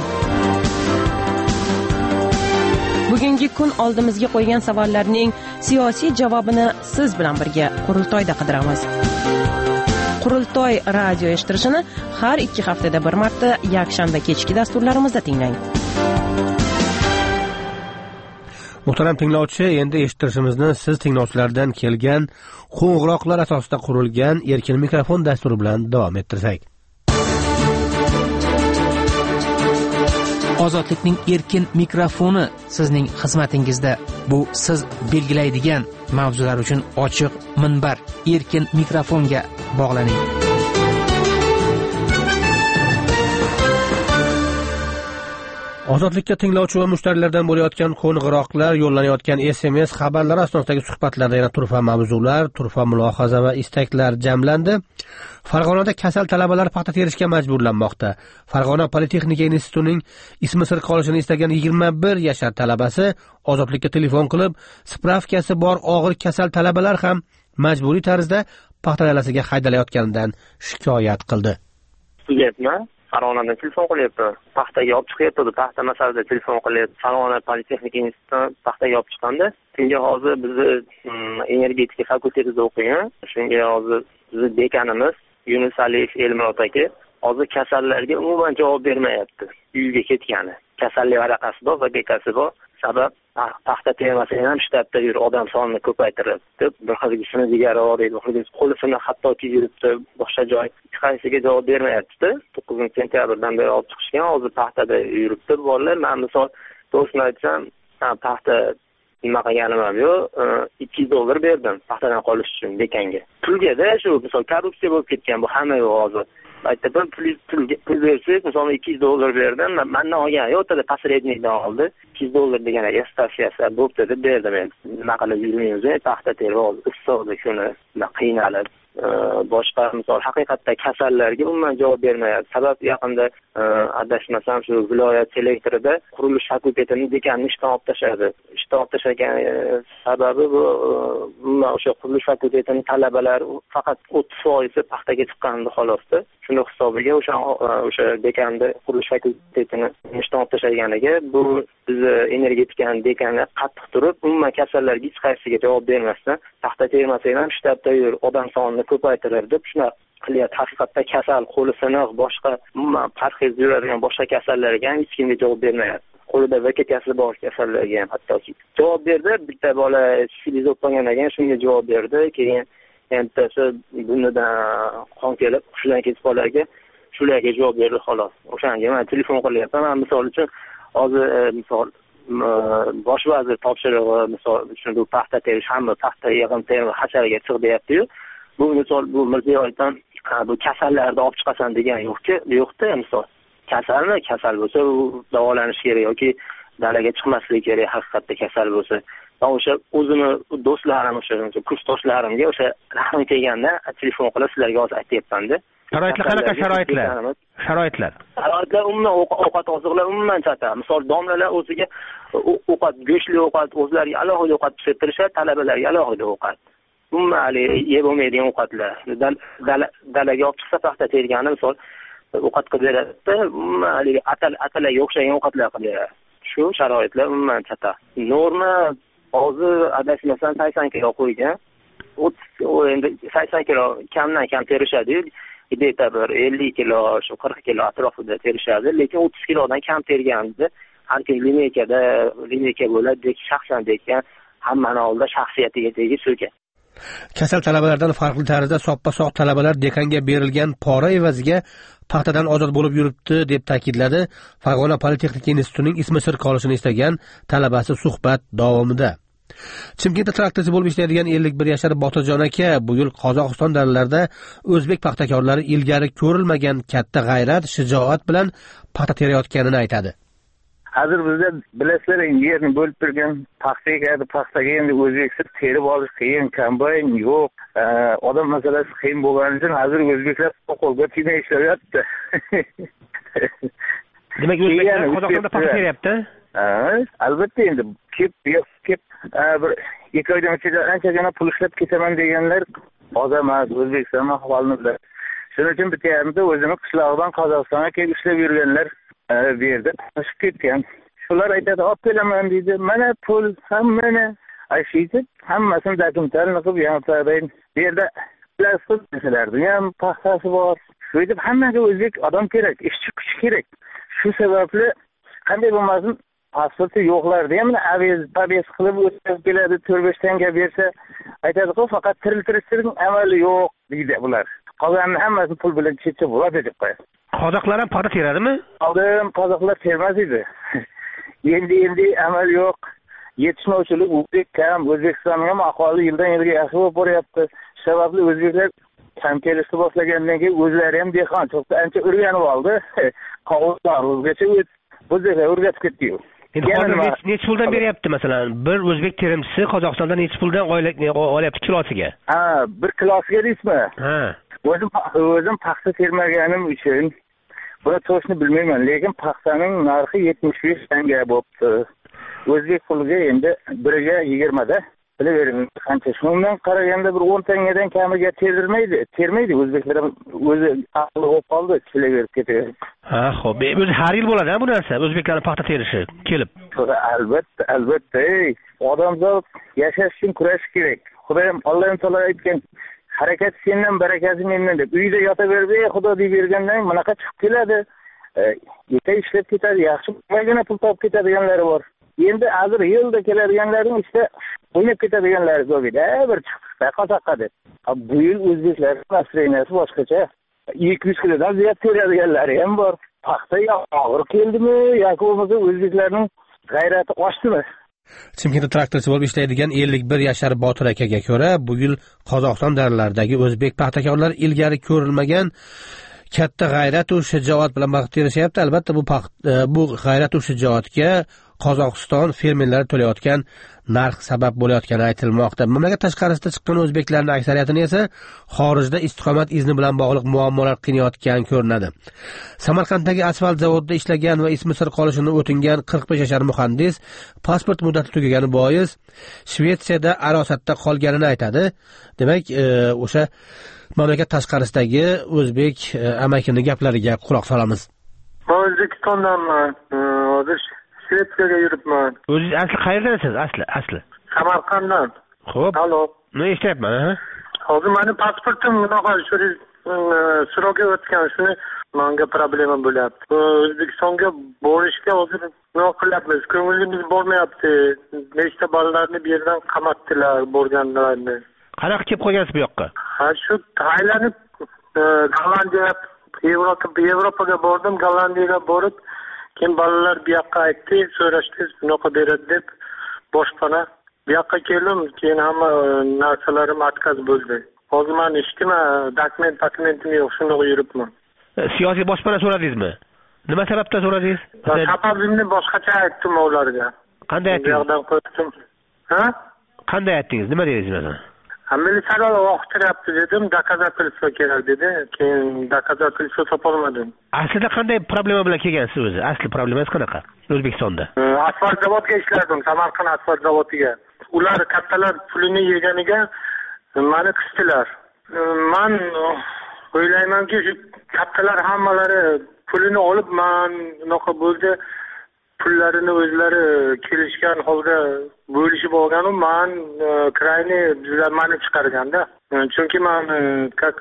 Q: Bugungi kun oldimizga qo'ygan savollarning siyosiy javobini siz bilan birga qurultoyda qidiramiz. Qurultoy radio eshittirishini har ikki haftada bir marta yakshanba kechki dasturlarimizda tinglang.
A: Muhtaram tinglovchi, endi eshittirishimizni siz tinglovchilardan kelgan qo'ng'iroqlar asosida qurilgan erkin mikrofon dasturi bilan davom ettirsak.
K: Ozodlikning erkin mikrofoni sizning xizmatingizda. Bu siz belgilaydigan mavzular uchun ochiq minbar. Erkin mikrofonga bog'laning.
A: Ozodlikka tinglovchi va mushtarlardan bo'layotgan qo'ng'iroqlar, yo'llanayotgan S M S xabarlar asosidagi suhbatlarda yana turfa mavzular, turfa mulohaza va istaklar jamlandi. Farg'onada kasal talabalar paxta terishga majburlanmoqda. Farg'ona Politexnika institutining ismi sir qolishini istagan yigirma bir yashar talabasi Ozodlikka telefon qilib, spravkasi bor og'ir kasal talabalar ham majburiy tarzda paxta dalasiga haydalayotganidan shikoyat qildi.
C: Farg'onadan telefon qilyapti. Paxtaga olib chiqyapti. Paxta masalada telefon qilyapti. Farg'ona Politexnika instituti paxtaga olib chiqganda, shunga hozir bizni energetika fakultetida o'qigan. Shunga hozir bizni dekanimiz Yunus Aliyev Elmurod aka hozir kasallarga umuman javob bermayapti. Uyiga ketgani. Kasallik varaqasi bor va bekasi bor. Sabab paxta termasini ham shtatda yur, odam sonini ko'paytirib, deb bir xilgisini digari oraydi, bir xilgisi qo'lisini hattoki yuribdi, boshqa joy hech qaysiga javob bermayapti. to'qqizinchi sentyabrdan beri olib chiqishgan, hozir paxtada yuribdi bolalar. Men misol to'g'risini aytsam, paxta nima qilganim ham yo'q, ikki yuz dollar berdim paxtadan qolish uchun dekanga. Pulga-da shu misol korrupsiya bo'lib ketgan bu hamma yo'q hozir. Aytdim, pul pul bersak, misol ikki yuz dollar berdim. Mendan olgan yo'q, o'tada посредникdan oldi. ikki yuz dollar degan stavkasi bo'pti deb berdim men. Nima qilib yurmaymiz, paxta terib, issiqda shuni qiynalib, boshqa misol haqiqatda kasallarga umuman javob bermayapti. Sabab yaqinda adashmasam shu viloyat selektorida qurilish fakultetining dekanini ishdan olib tashladi. Ishdan olib tashlagan sababi bu o'sha qurilish fakultetining talabalari faqat o'ttiz foizi paxtaga chiqqandi xolosda. Shuni hisobiga o'sha o'sha dekanni qurilish fakultetini ishdan olib tashlaganiga bu biz energetikaning dekani qattiq turib, umuman kasallarga hech qaysiga javob bermasdan paxta termasini ham shtatda yur, odam sonini ko'paytirar deb shuna qilyapti. Haqiqatda kasal, qo'li siniq, boshqa umuman parhez yuradigan boshqa kasallarga ham hech kimga javob bermayapti. Qo'lida vakakasi bor kasallarga ham hattoki javob berdi. Bitta bola sifiliz o'tgandan keyin shunga javob berdi. Keyin bittasi bundan qon kelib, hushidan ketib qolgan. Shularga javob berdi xolos. O'shanga men telefon qilyapman. Men misol uchun hozir misol bosh vazir topshirig'i misol uchun bu paxta terish hamma paxta yig'im terimi hasharaga chiq deyapti-yu. Bu misol bu Mirziyoyevdan bu kasallarni olib chiqasan degan yo'q-ku, yo'q-da misol. Kasalmi, kasal bo'lsa u davolanish kerak yoki dalaga chiqmasligi kerak haqiqatda kasal bo'lsa. Men o'sha o'zimni do'stlarim, o'sha kursdoshlarimga o'sha rahim kelganda telefon qilib sizlarga hozir aytyapman-da.
A: Sharoitlar qanaqa sharoitlar? Sharoitlar.
C: Sharoitlar umuman ovqat oziqlar umuman chata. Misol domlalar o'ziga ovqat, go'shtli ovqat, o'zlariga alohida ovqat pishirtirishadi, talabalarga alohida ovqat. Umuman hali yeb olmaydigan ovqatlar. Dalaga olib chiqsa paxta tergani misol ovqat qilib beradi. Umuman hali atal atalarga o'xshagan ovqatlar qilib beradi. Shu sharoitlar umuman chata. Norma hozir adashmasam sakson kilo qo'ygan. o'ttiz endi sakson kilo kamdan kam terishadi. Ideta bir ellik kilo, shu qirq kilo atrofida terishadi, lekin o'ttiz kilodan kam terganida har kim lineykada lineyka bo'ladi deb shaxsan degan hammani oldida shaxsiyatiga tegib so'kan.
A: Kasal talabalardan farqli tarzda soppa-sog' talabalar dekanga berilgan pora evaziga paxtadan ozod bo'lib yuribdi deb ta'kidladi Farg'ona Politexnika institutining ismi sir qolishini istagan talabasi suhbat davomida. Chimkentda traktorchi bo'lib ishlaydigan ellik bir yashar Botirjon aka bu yil Qozog'iston dalalarida o'zbek paxtakorlari ilgari ko'rilmagan katta g'ayrat, shijoat bilan paxta terayotganini aytadi.
R: Hozir bizda bilasizlar, yerni bo'lib turgan paxtaga, paxtaga endi o'zbekcha terib olish qiyin, kombayn yo'q. Odam masalasi qiyin bo'lgani uchun hozir o'zbeklar qo'lga tegmay ishlayapti.
A: Demak, o'zbeklar Qozog'istonda paxta teryapti?
R: Ha, albatta endi kep yo'q kep bir ikki oydan ichida anchagina pul ishlab ketaman deganlar hozir emas, O'zbekiston ahvolini biladi. Shuning uchun bitta yarimda o'zini qishlog'idan Qozog'istonga kelib ishlab yurganlar bu yerda chiqib ketgan. Shular aytadi, olib kelaman deydi. Mana pul hammani aytishdi, hammasini dokumentlarni qilib yo'qotadi. Bu yerda plastik narsalarning ham paxtasi bor. Shu deb hammaga o'zbek odam kerak, ishchi kuch kerak. Shu sababli qanday bo'lmasin pasporti yo'qlardi ham aviz pabiz qilib o'tkazib keladi, to'rt besh tanga bersa aytadi-ku, faqat tiriltirishning amali yo'q deydi bular. Qolganini hammasini pul bilan chetcha bo'ladi deb qo'yadi.
A: Qozoqlar ham paxta teradimi?
R: Oldin qozoqlar termas edi. Endi endi amal yo'q. Yetishmovchilik o'zbek kam, O'zbekistonning ham ahvoli yildan yilga yaxshi bo'lib boryapti. Sababli o'zbeklar kam kelishni boshlagandan keyin o'zlari ham dehqonchilikda ancha o'rganib oldi. Qovurlar o'zgacha o'zbeklar o'rgatib ketdi-yu.
A: Endi hozir necha puldan beryapti masalan? Bir o'zbek terimchisi Qozog'istonda necha puldan olyapti kilosiga?
R: Ha, bir kilosiga deysizmi?
A: Ha.
R: O'zim o'zim paxta termaganim uchun buni to'shni bilmayman, lekin paxtaning narxi yetmish besh tanga bo'pti. O'zbek puliga endi biriga yigirma da bilavering qancha. Shundan qaraganda bir o'n tangadan kamiga terdirmaydi, termaydi. O'zbeklar o'zi aqli bo'lib qoldi, chilaverib ketadi.
A: Ha, xo'p. O'zi har yil bo'ladi-a bu narsa, o'zbeklarning paxta terishi kelib.
R: Albatta, albatta. Odamzod yashash uchun kurashish kerak. Xudoyim Alloh taolo aytgan, harakat sendan, barakasi mendan deb. Uyda yotaverib, ey Xudo deb bergandan bunaqa chiqib keladi. Yeta ishlab ketadi, yaxshi bo'lmagina pul topib ketadiganlari bor. Endi hozir yilda keladiganlarning ichida o'ynab ketadiganlari ko'p edi. Bir chiqsa qozoqqa deb. Bu yil o'zbeklar nasreniyasi boshqacha. ikki yuz kilodan ziyod teradiganlari ham bor. Paxta og'ir keldimi yoki bo'lmasa o'zbeklarning g'ayrati oshdimi?
A: Chimkentda traktorchi bo'lib ishlaydigan ellik bir yashar Botir akaga ko'ra, bu yil Qozog'iston daralaridagi o'zbek paxtakorlar ilgari ko'rilmagan katta g'ayrat va shijoat bilan paxta terishyapti. Albatta bu bu g'ayrat va shijoatga Qozog'iston fermerlari to'layotgan narx sabab bo'layotgani aytilmoqda. Mamlakat tashqarisida chiqqan o'zbeklarning aksariyatini esa xorijda istiqomat izni bilan bog'liq muammolar qiynayotgan ko'rinadi. Samarqanddagi asfalt zavodida ishlagan va ismi sir qolishini o'tingan qirq besh yashar muhandis pasport muddati tugagani bois Shvetsiyada arosatda qolganini aytadi. Demak, o'sha mamlakat tashqarisidagi o'zbek amakining gaplariga quloq solamiz.
S: O'zbekistondanman. Hozir Shvetsiyaga yuribman.
A: O'zingiz asli qayerdansiz? Asli, asli.
S: Samarqanddan.
A: Xo'p.
S: Alo.
A: Nima eshityapman, ha?
S: Hozir meni pasportim bunaqa shu so'rovga o'tgan, shuni menga problema bo'lyapti. O'zbekistonga borishga hozir nima qilyapmiz? Ko'nglimiz bormayapti. Nechta bolalarni bu yerdan qamatdilar, borganlarni.
A: Qanaqa kelib qolgansiz bu yoqqa?
S: Ha, shu aylanib Gollandiya, Yevropa, Yevropaga bordim, Gollandiyaga borib, keyin bolalar bu yoqqa aytdi, so'rashdi, bunaqa beradi deb boshpana. Bu yoqqa keldim, keyin hamma narsalarim отказ bo'ldi. Hozir men ishdima, dokument, dokumentim yo'q, shunday yuribman.
A: Siyosiy boshpana so'radingizmi? Nima sababdan so'radingiz?
S: Sababimni boshqacha aytdim ularga.
A: Qanday aytdingiz?
S: Bu yoqdan qo'ydim. Ha?
A: Qanday aytdingiz? Nima dedingiz masalan?
S: Militsiyalar o'qityapti dedim, doказательство kerak dedi. Keyin doказательство topolmadim.
A: Aslida qanday problema bilan kelgansiz o'zi? Asli problemangiz qanaqa? O'zbekistonda.
S: Asfalt zavodga ishlardim, Samarqand asfalt zavodiga. Ular kattalar pulini yeganiga meni qisdilar. Men o'ylaymanki, shu kattalar hammalari pulini olib, men unaqa bo'ldi, pullarini o'zlari kelishgan holda bo'lishib olganu, men krayni mani chiqarganda. Chunki men как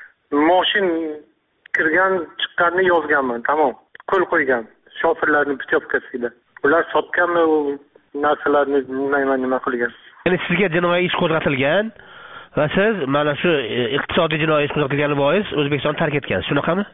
S: mashin kirgan, chiqqanini yozganman, tamom. Qo'l qo'ygan shoferlarning putyovkasiga. Ular sotganmi u narsalarni, bilmayman nima qilgan.
A: Ya'ni sizga jinoiy ish qo'zg'atilgan va siz mana shu iqtisodiy jinoiy ish qo'zg'atilgani bois O'zbekistonni tark etgansiz, shunaqami?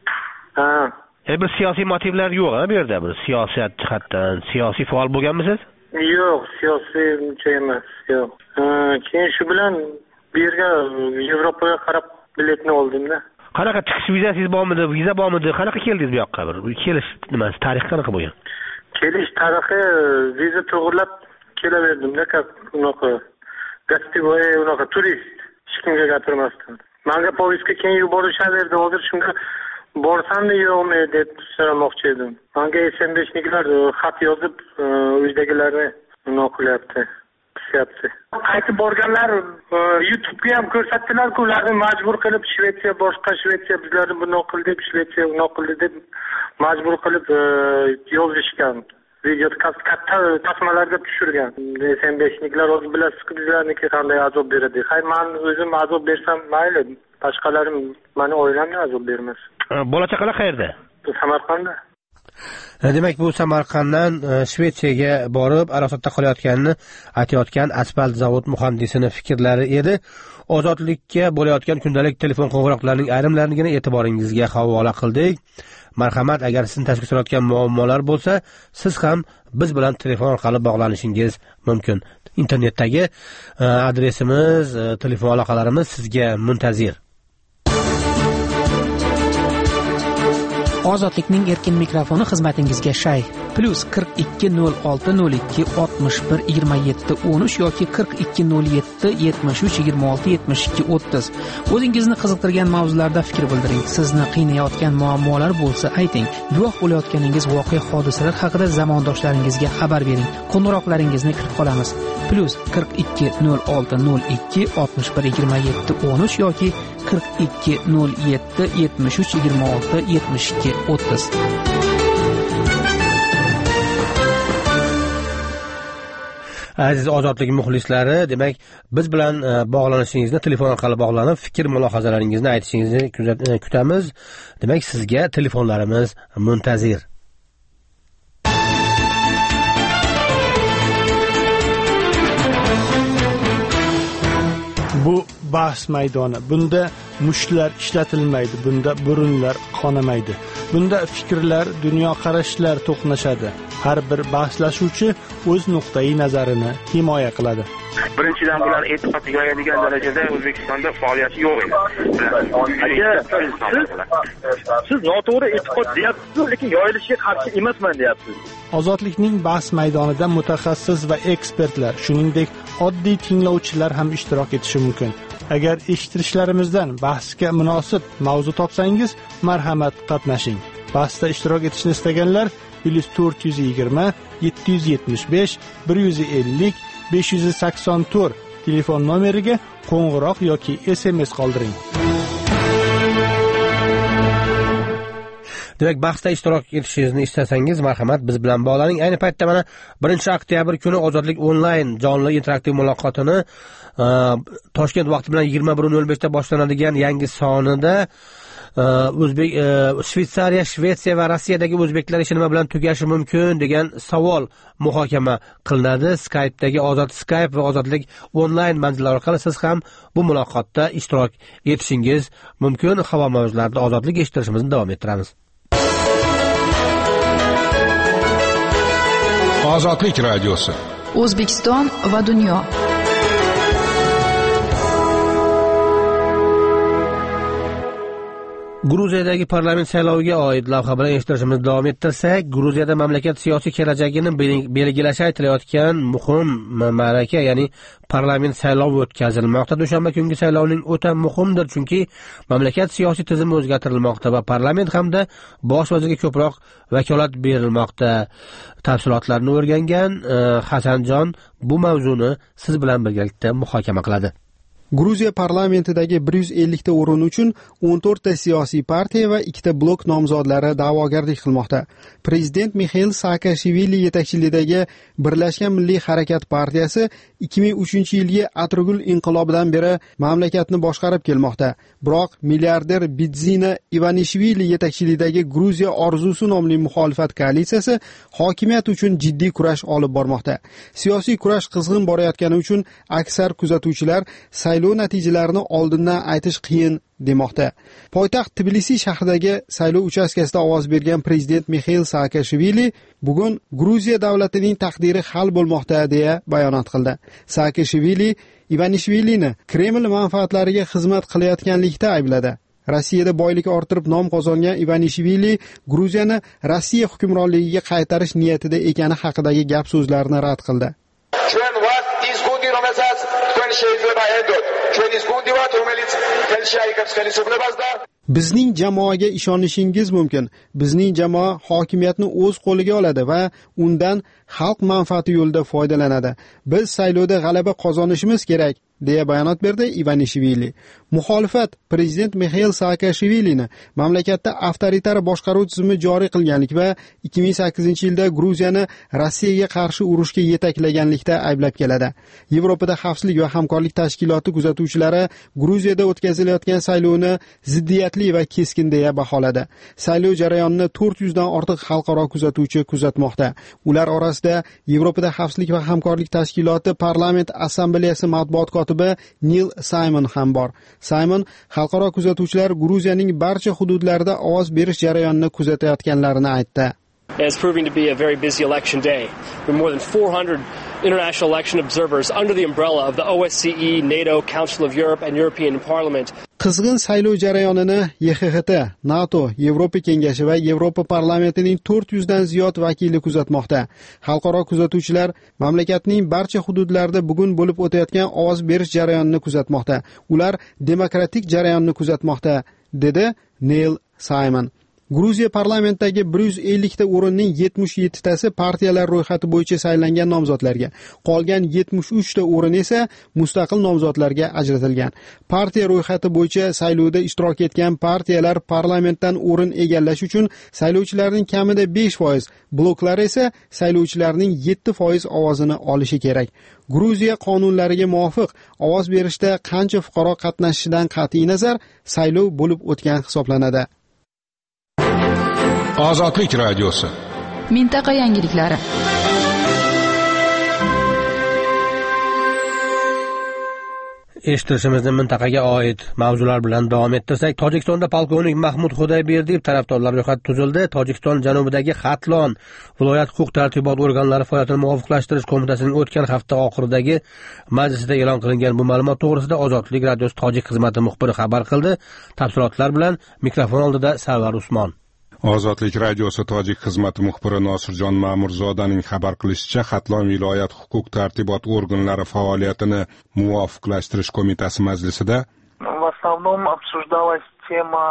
S: Ha.
A: Ya'ni bir siyosiy motivlar yo'q, bu yerda bir siyosat jihatdan siyosiy faol bo'lganmisiz?
S: Yo'q, siyosiy emas, yo'q. Keyin shu bilan bu yerga Yevropaga qarab biletni oldim-da.
A: Qanaqa chiqish vizasiz bormidi, viza bormidi? Qanaqa keldingiz bu yoqqa? Bir kelish nimasi, tarix qanaqa bo'lgan?
S: Kelish tarixi viza to'g'irlab kelaverdim-da, unaqa gostivoy, unaqa turist, hech kimga gapirmasdan. Menga poyezdga keyin yuborishaverdi, hozir shunga borsammi yo'qmi deb so'ramoqchi edim. Menga S M beshliklar xat yozib, uydagilarni nima qilyapti, qisyapti. Qaytib borganlar YouTube'ga ham ko'rsatdilar-ku, ularni majbur qilib Shvetsiya, boshqa Shvetsiya bizlarni bunaqa qildi deb, Shvetsiya bunaqa qildi deb majbur qilib yozishgan. Video katta tasmalarga tushirgan. S M beshliklar o'zi bilasizki, bizlarniki qanday azob beradi. Hay, men o'zim azob bersam mayli, boshqalarim meni oilamni azob bermas.
A: Bola chaqalar qayerda?
S: Samarqandda.
A: Demak, bu Samarqanddan Shvetsiyaga borib arosatda qolayotganini aytayotgan asfalt zavod muhandisining fikrlari edi. Ozodlikka bo'layotgan kundalik telefon qo'ng'iroqlarining ayrimlarini e'tiboringizga havola qildik. Marhamat, agar sizni tashkil qilayotgan muammolar bo'lsa, siz ham biz bilan telefon orqali bog'lanishingiz mumkin. Internetdagi adresimiz, telefon aloqalarimiz sizga muntazir.
K: Ozodlikning erkin mikrofoni xizmatingizga shay. Plus qirq ikki nol olti nol ikki oltmish bir yigirma yetti o'n uch yoki qirq ikki nol yetti yetmish uch yigirma olti yetmish ikki o'ttiz. O'zingizni qiziqtirgan mavzularda fikr bildiring. Sizni qiynayotgan muammolar bo'lsa ayting. Guvoh bo'layotganingiz voqea hodisalar haqida zamondoshlaringizga xabar bering. Qo'ng'iroqlaringizni kutib qolamiz. Plus qirq ikki nol olti nol ikki oltmish bir yigirma yetti o'n uch yoki qirq ikki nol yetti yetmish uch yigirma olti yetmish ikki o'ttiz.
A: Aziz Ozodlik muxlislari, demak, biz bilan bog'lanishingizni, telefon orqali bog'lanib, fikr mulohazalaringizni aytishingizni kutamiz. Demak, sizga telefonlarimiz muntazir.
D: Bu bahs maydoni. Bunda mushlar ishlatilmaydi, bunda burunlar qonamaydi. Bunda fikrlar, dunyoqarashlar to'qnashadi. Har bir bahslashuvchi o'z nuqtai nazarini himoya qiladi.
C: Birinchidan bular e'tiqod yoyadigan darajada O'zbekistonda faoliyati yo'q edi.
T: Siz noto'g'ri e'tiqod deyapsiz, lekin yoyilishiga qarshi emasman deyapsiz.
D: Ozodlikning bahs maydonida mutaxassis va ekspertlar, shuningdek oddiy tinglovchilar ham ishtirok etishi mumkin. Agar eshittirishlarimizdan bahsga munosib mavzu topsangiz, marhamat qatnashing. Bahsda ishtirok etishni istaganlar plus to'rt yuz yigirma yetti yuz yetmish besh bir yuz ellik besh yuz sakson to'rt telefon nomeriga qo'ng'iroq yoki S M S qoldiring.
A: demak, bahsda ishtirok etishingizni istasangiz marhamat biz bilan bog'laning. Ayni paytda mana birinchi oktyabr kuni Ozodlik onlayn jonli interaktiv muloqotini Toshkent vaqti bilan yigirma bir nol beshda boshlanadigan yangi sonida O'zbek, Shveysariya, Shvetsiya va Rossiyadagi o'zbeklar ishi nima bilan tugashi mumkin degan savol muhokama qilinadi. Skype'dagi Ozod Skype va Ozodlik onlayn manzillari orqali siz ham bu muloqotda ishtirok etishingiz mumkin. Havo mavzularida ozodlik eshittirishimizni davom ettiramiz.
F: Ozodlik radiosi.
E: O'zbekiston va dunyo.
A: Gruziyadagi parlament sayloviga oid lavha bilan eshittirishimizni davom ettirsak, Gruziyada mamlakat siyosiy kelajagini belgilashi aytilayotgan muhim ma'raka, ya'ni parlament saylovi o'tkazilmoqda. Dushanba kungi saylovning o'ta muhimdir, chunki mamlakat siyosiy tizimi o'zgartirilmoqda va parlament hamda bosh vazirga ko'proq vakolat berilmoqda. Tafsilotlarni o'rgangan Hasanjon bu mavzuni siz bilan birgalikda muhokama qiladi.
D: Gruziya parlamentidagi bir yuz ellik ta o'rin uchun o'n to'rt ta siyosiy partiya va ikkita blok nomzodlari da'vogarlik qilmoqda. Prezident Mixail Saakashvili yetakchiligidagi Birlashgan Milliy Harakat partiyasi ikki ming uchinchi yilgi Atrgul inqilobidan beri mamlakatni boshqarib kelmoqda. Biroq milliarder Bidzina Ivanishvili yetakchiligidagi Gruziya orzusi nomli muxolifat koalitsiyasi hokimiyat uchun jiddiy kurash olib bormoqda. Siyosiy kurash qizg'in borayotgani uchun aksar kuzatuvchilar saylov natijalarini oldindan aytish qiyin demoqda. Poytaxt Tbilisi shahridagi saylov uchastkasida ovoz bergan prezident Mixail Saakashvili bugun Gruziya davlatining taqdiri hal bo'lmoqda deya bayonot qildi. Saakashvili Ivanishvilini Kreml manfaatlariga xizmat qilayotganlikda aybladi. Rossiyada boylik orttirib nom qozongan Ivanishvili Gruziyani Rossiya hukmronligiga qaytarish niyatida ekani haqidagi gap so'zlarni rad qildi. Bizning jamoaga ishonishingiz mumkin. Bizning jamoa hokimiyatni o'z qo'liga oladi va undan xalq manfaati yo'lida foydalanadi. Biz saylovda g'alaba qozonishimiz kerak deya bayonot berdi Ivanishvili. Muxolifat prezident Mixail Saakashvilini mamlakatda avtoritar boshqaruv tizimi joriy qilganlik va ikki ming sakkizinchi yilda Gruziyani Rossiyaga qarshi urushga yetaklaganlikda ayblab keladi. Yevropada xavfsizlik va hamkorlik tashkiloti kuzatuvchilari Gruziyada o'tkazilayotgan saylovni ziddiyatli va keskin deya baholadi. Saylov jarayonini to'rt yuz dan ortiq xalqaro kuzatuvchi kuzatmoqda. Ular orasida Yevropada xavfsizlik va hamkorlik tashkiloti parlament assambleyasi matbuot kotibi Neil Simon ham bor. Simon xalqaro kuzatuvchilar Gruziyaning barcha hududlarida ovoz berish jarayonini kuzatayotganlarini aytdi.
U: It's proving to be a very busy election day, with more than four hundred international election observers under the umbrella of the O S C E, NATO, Council of Europe and European Parliament.
D: Qizg'in saylov jarayonini Y X X T, NATO, Yevropa Kengashi va Yevropa parlamentining to'rt yuz dan ziyod vakili kuzatmoqda. Xalqaro kuzatuvchilar mamlakatning barcha hududlarida bugun bo'lib o'tayotgan ovoz berish jarayonini kuzatmoqda. Ular demokratik jarayonni kuzatmoqda, dedi Neil Simon. Gruziya parlamentdagi bir yuz ellik ta o'rinning yetmish yetti tasi partiyalar ro'yxati bo'yicha saylangan nomzodlarga, qolgan yetmish uch ta o'rin esa mustaqil nomzodlarga ajratilgan. Partiya ro'yxati bo'yicha saylovda ishtirok etgan partiyalar parlamentdan o'rin egallash uchun saylovchilarning kamida besh foiz, bloklar esa saylovchilarning yetti foiz ovozini olishi kerak. Gruziya qonunlariga muvofiq ovoz berishda qancha fuqaro qatnashishidan qat'iy nazar saylov bo'lib o'tgan hisoblanadi.
F: Ozodlik radiosi.
E: Mintaqa yangiliklari.
A: Eshittirishimizni mintaqaga oid mavzular bilan davom ettirsak, Tojikistonda polkovnik Mahmud Xudoyberdiyev tarafdorlar ro'yxati tuzildi. Tojikiston janubidagi Xatlon viloyat huquq-tartibot organlari faoliyatini muvofiqlashtirish qo'mitasining o'tgan hafta oxiridagi majlisida e'lon qilingan bu ma'lumot to'g'risida Ozodlik radiosi tojik xizmati muxbiri xabar qildi. Tafsilotlar bilan mikrofon oldida Sarvar Usmon.
F: Ozodlik radiosi tojik xizmati muxbiri Nosirjon Ma'murzodaning xabar qilishicha, Xatlon viloyat huquq-tartibot organlari faoliyatini muvofiqlashtirish qo'mitasi majlisida
V: в основном обсуждалась
G: тема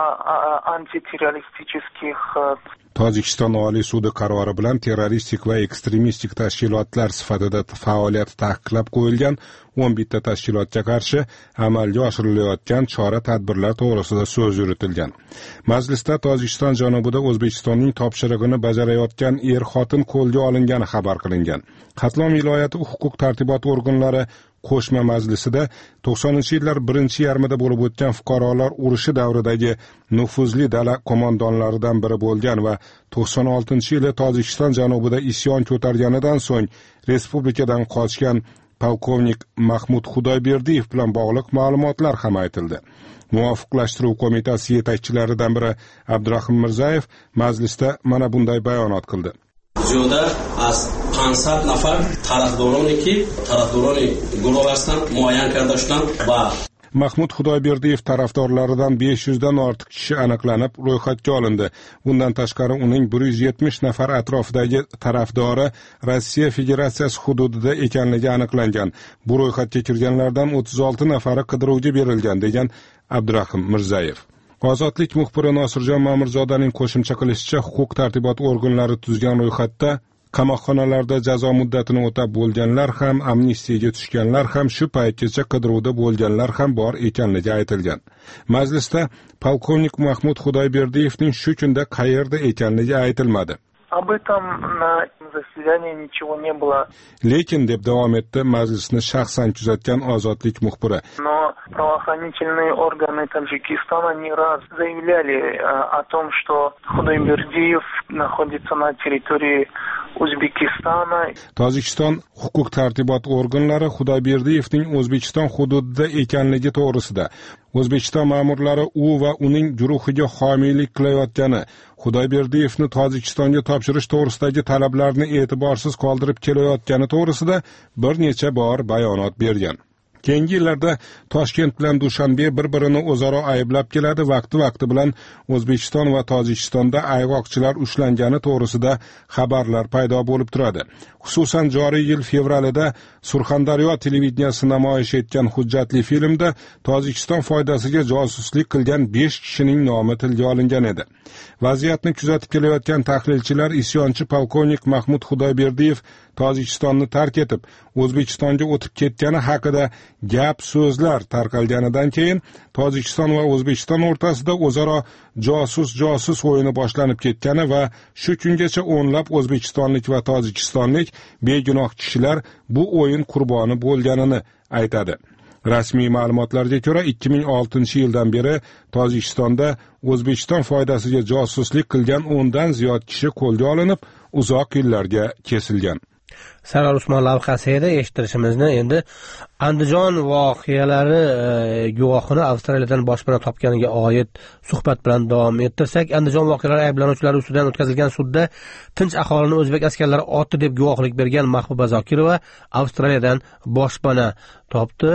G: антитеррористических.
F: Tojikiston Oliy sudi qarori bilan terroristik va ekstremistik tashkilotlar sifatida faoliyati taqiqlab qo'yilgan o'n bitta tashkilotga qarshi amalga oshirilayotgan chora-tadbirlar to'g'risida so'z yuritilgan. Majlisda Tojikiston janubida O'zbekistonning topshirig'ini bajarayotgan er-xotin qo'lga olingani xabar qilingan. Qatlon viloyati huquq tartibot organlari qo'shma majlisida to'qsoninchi yillar birinchi yarmida bo'lib o'tgan fuqarolar urushi davridagi nufuzli dala qo'mondonlaridan biri bo'lgan va to'qson oltinchi yili Tojikiston janubida isyon ko'targanidan so'ng respublikadan qochgan polkovnik Mahmud Xudoyberdiyev bilan bog'liq ma'lumotlar ham aytildi. Muvofiqlashtiruv qo'mitasi yetakchilaridan biri Abdurahim Mirzayev majlisda mana bunday bayonot qildi.
V: زیاده از پانصد نفر طرفدارانی که طرفداران گروه هستند معین کرده شدند و
F: Mahmud Xudoyberdiyev tarafdorlaridan besh yuzdan ortiq kishi aniqlanib ro'yxatga olindi. Bundan tashqari uning bir yuz yetmish nafar atrofidagi tarafdori Rossiya Federatsiyasi hududida ekanligi aniqlangan. Bu ro'yxatga kirganlardan o'ttiz olti nafari qidiruvga berilgan degan Abdurahim Mirzayev. Ozodlik muxbiri Nosirjon Ma'murzodaning qo'shimcha qilishicha, huquq tartibot organlari tuzgan ro'yxatda qamoqxonalarda jazo muddatini o'tab bo'lganlar ham, amnistiyaga tushganlar ham, shu paytgacha qidiruvda bo'lganlar ham bor ekanligi aytilgan. Majlisda polkovnik Mahmud Xudoyberdiyevning shu kunda qayerda ekanligi aytilmadi.
G: Об этом на заседании ничего не было.
F: Lekin deb davom etdi majlisni shaxsan kuzatgan ozodlik muxbiri.
G: Но правоохранительные органы Таджикистана не раз заявляли о том, что Худайбердиев находится на территории O'zbekistona.
F: Tojikiston huquq tartibot organlari Xudoyberdiyevning O'zbekiston hududida ekanligi to'g'risida O'zbekiston ma'murlari u va uning guruhiga homiylik qilayotgani, Xudoyberdiyevni Tojikistonga topshirish to'g'risidagi talablarni e'tiborsiz qoldirib kelayotgani to'g'risida bir necha bor bayonot bergan. Keyingi yillarda Toshkent bilan Dushanbe bir-birini o'zaro ayblab keladi. Vaqti-vaqti bilan O'zbekiston va Tojikistonda ayg'oqchilar ushlangani to'g'risida xabarlar paydo bo'lib turadi. Xususan, joriy yil fevralida Surxondaryo televideniyasi namoyish etgan hujjatli filmda Tojikiston foydasiga josuslik qilgan besh kishining nomi tilga olingan edi. Vaziyatni kuzatib kelayotgan tahlilchilar isyonchi polkovnik Mahmud Xudoyberdiyev Tojikistonni tark etib, O'zbekistonga o'tib ketgani haqida gap so'zlar tarqalganidan keyin Tojikiston va O'zbekiston o'rtasida o'zaro josus-josus o'yini boshlanib ketgani va shu kungacha o'nlab o'zbekistonlik va tojikistonlik begunoh kishilar bu o'yin qurboni bo'lganini aytadi. Rasmiy ma'lumotlarga ko'ra ikki ming oltinchi yildan beri Tojikistonda O'zbekiston foydasiga josuslik qilgan o'ndan ziyod kishi qo'lga olinib, uzoq yillarga kesilgan.
A: Sarar Usmon lavhasi edi eshittirishimizni endi Andijon voqealari e, guvohini Avstraliyadan boshpana topganiga oid suhbat bilan davom ettirsak, Andijon voqealari ayblanuvchilari ustidan o'tkazilgan sudda tinch aholini o'zbek askarlari otdi deb guvohlik bergan Mahbuba Zokirova Avstraliyadan boshpana topdi.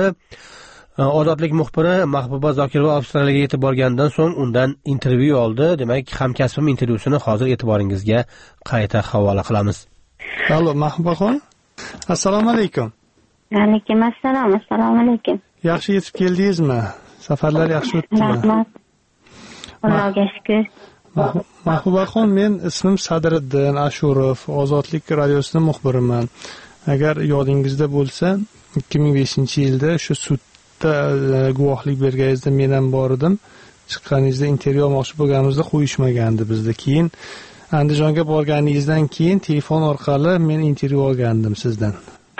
A: Ozodlik muxbiri Mahbuba Zokirova Avstraliyaga yetib borgandan so'ng undan intervyu oldi. Demak, hamkasbim intervyusini hozir e'tiboringizga qayta havola qilamiz.
D: Allo, Mahbubaxon. Assalomu alaykum.
W: Alaykum assalom. Assalomu alaykum.
D: Yaxshi yetib keldingizmi? Safarlar yaxshi o'tdimi?
W: Rahmat. Allohga shukr.
D: Mahbubaxon, men ismim Sadriddin Ashurov, Ozodlik radiosining muxbiriman. Agar yodingizda bo'lsa, ikki ming beshinchi yilda shu sudda guvohlik berganingizda men ham bor edim. Chiqqaningizda intervyu olmoqchi bo'lganimizda qo'yishmagandi bizda. Keyin Andijonga borganingizdan keyin telefon orqali men intervyu olgandim sizdan.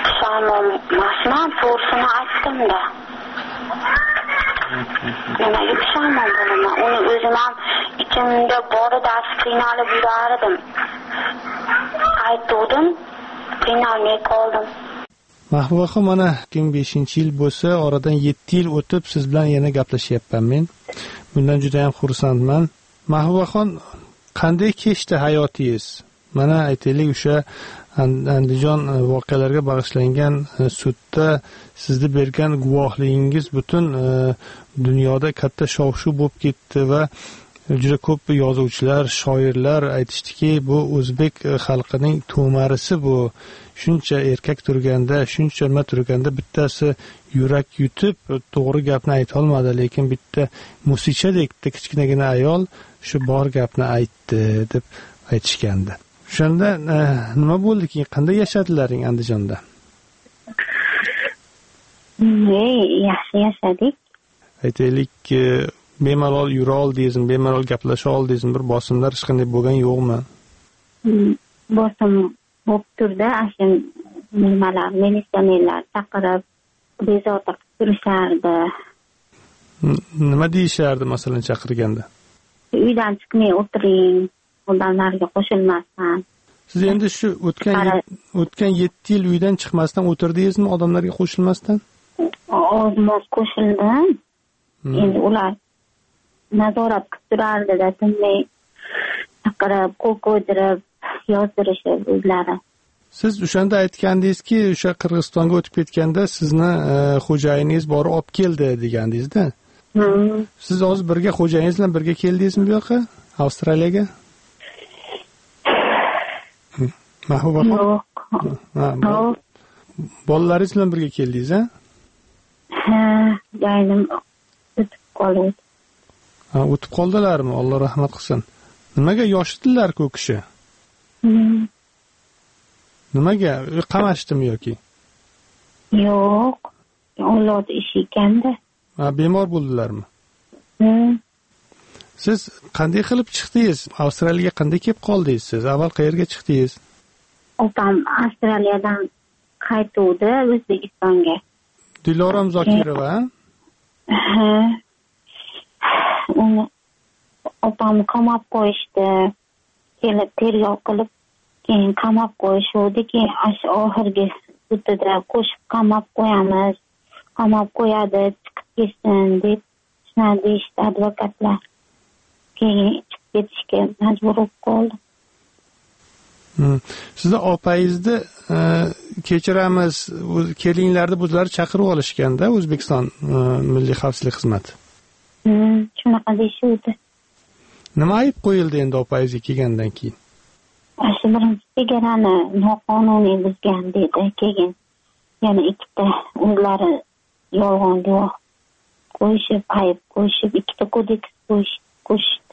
W: Masman to'g'risini aytdim-da. Nimaga pushaymon bo'laman? Uni o'zim ham ichimda bori dars qiynalib yurardim. Aytdim, qiynalmay qoldim.
D: Mahbubaxon, mana ikki ming beshinchi yil bo'lsa, oradan yetti yil o'tib siz bilan yana gaplashyapman men. Bundan juda ham xursandman. Mahbubaxon, qanday kechdi hayotingiz? Mana aytaylik, o'sha Andijon voqealariga bag'ishlangan sudda sizni bergan guvohligingiz butun dunyoda katta shov-shuv bo'lib ketdi va juda ko'p yozuvchilar, shoirlar aytishdiki, bu o'zbek xalqining to'marisi bu. Shuncha erkak turganda, shuncha nima turganda bittasi yurak yutib to'g'ri gapni ayta olmadi, lekin bitta musichadek bitta kichkinagina ayol shu bor gapni aytdi deb aytishgandi. O'shanda nima bo'ldi keyin, qanday yashadilaring Andijonda?
W: Yaxshi yashadik.
D: Aytaylik, bemalol yura oldingizmi, bemalol gaplasha oldingizmi, bir bosimlar hech qanday bo'lgan yo'qmi?
W: Bosim bo'lib turdi, ashu nimalar, militsionerlar chaqirib bezovta qilib turishardi.
D: Nima deyishardi masalan chaqirganda?
W: Uydan chiqmay o'tiring, odamlarga qo'shilmasdan.
D: Siz endi shu o'tgan o'tgan yetti yil uydan chiqmasdan o'tirdingizmi, odamlarga qo'shilmasdan?
W: Ozmoz qo'shildim. Endi ular nazorat qilib turardi-da, tinmay chaqirib, qo'l qo'ydirib yozdirishib o'zlari.
D: Siz o'shanda aytgandingizki, o'sha Qirg'izistonga o'tib ketganda sizni xo'jayiningiz borib olib keldi degandingiz-da. Siz hozir birga xo'jayingiz bilan birga keldingizmi bu yoqqa, Avstraliyaga? Mahbuba xonim? Yo'q. Bolalaringiz bilan birga keldingiz, ha?
W: Ha, joyim o'tib qoldi.
D: Ha, o'tib qoldilarmi? Alloh rahmat qilsin. Nimaga yoshdilar-ku u kishi? Nimaga? Qamashdimi yoki?
W: Yo'q. Avlod ishi ekanda.
D: Ha, bemor bo'ldilarmi? Siz qanday qilib chiqdingiz? Avstraliyaga qanday kelib qoldingiz siz? Avval qayerga chiqdingiz?
W: Opam Avstraliyadan qaytuvdi O'zbekistonga.
D: Dilorom Zokirova?
W: Ha. Uni opam qamab qo'yishdi. Kelib tergov qilib, keyin qamab qo'yishdi, keyin ash oxirgi sudda qo'shib qamab qo'yamiz. Qamab qo'yadi, chiqib ketsin deb shuna deyishdi advokatlar. Keyin chiqib ketishga majbur bo'lib qoldi.
D: Sizni opanggizni kechiramiz, kelinglarni bizlar chaqirib olishganda O'zbekiston Milliy xavfsizlik xizmati.
W: Shunaqa deyishdi.
D: Nima ayb qo'yildi endi opangizga kelgandan keyin?
W: Shu birinchi chegarani noqonuniy buzgan dedi. Keyin yana ikkita o'zlari yolg'on guvoh qo'yishib, ayb qo'yishib, ikkita kodeks qo'yishdi.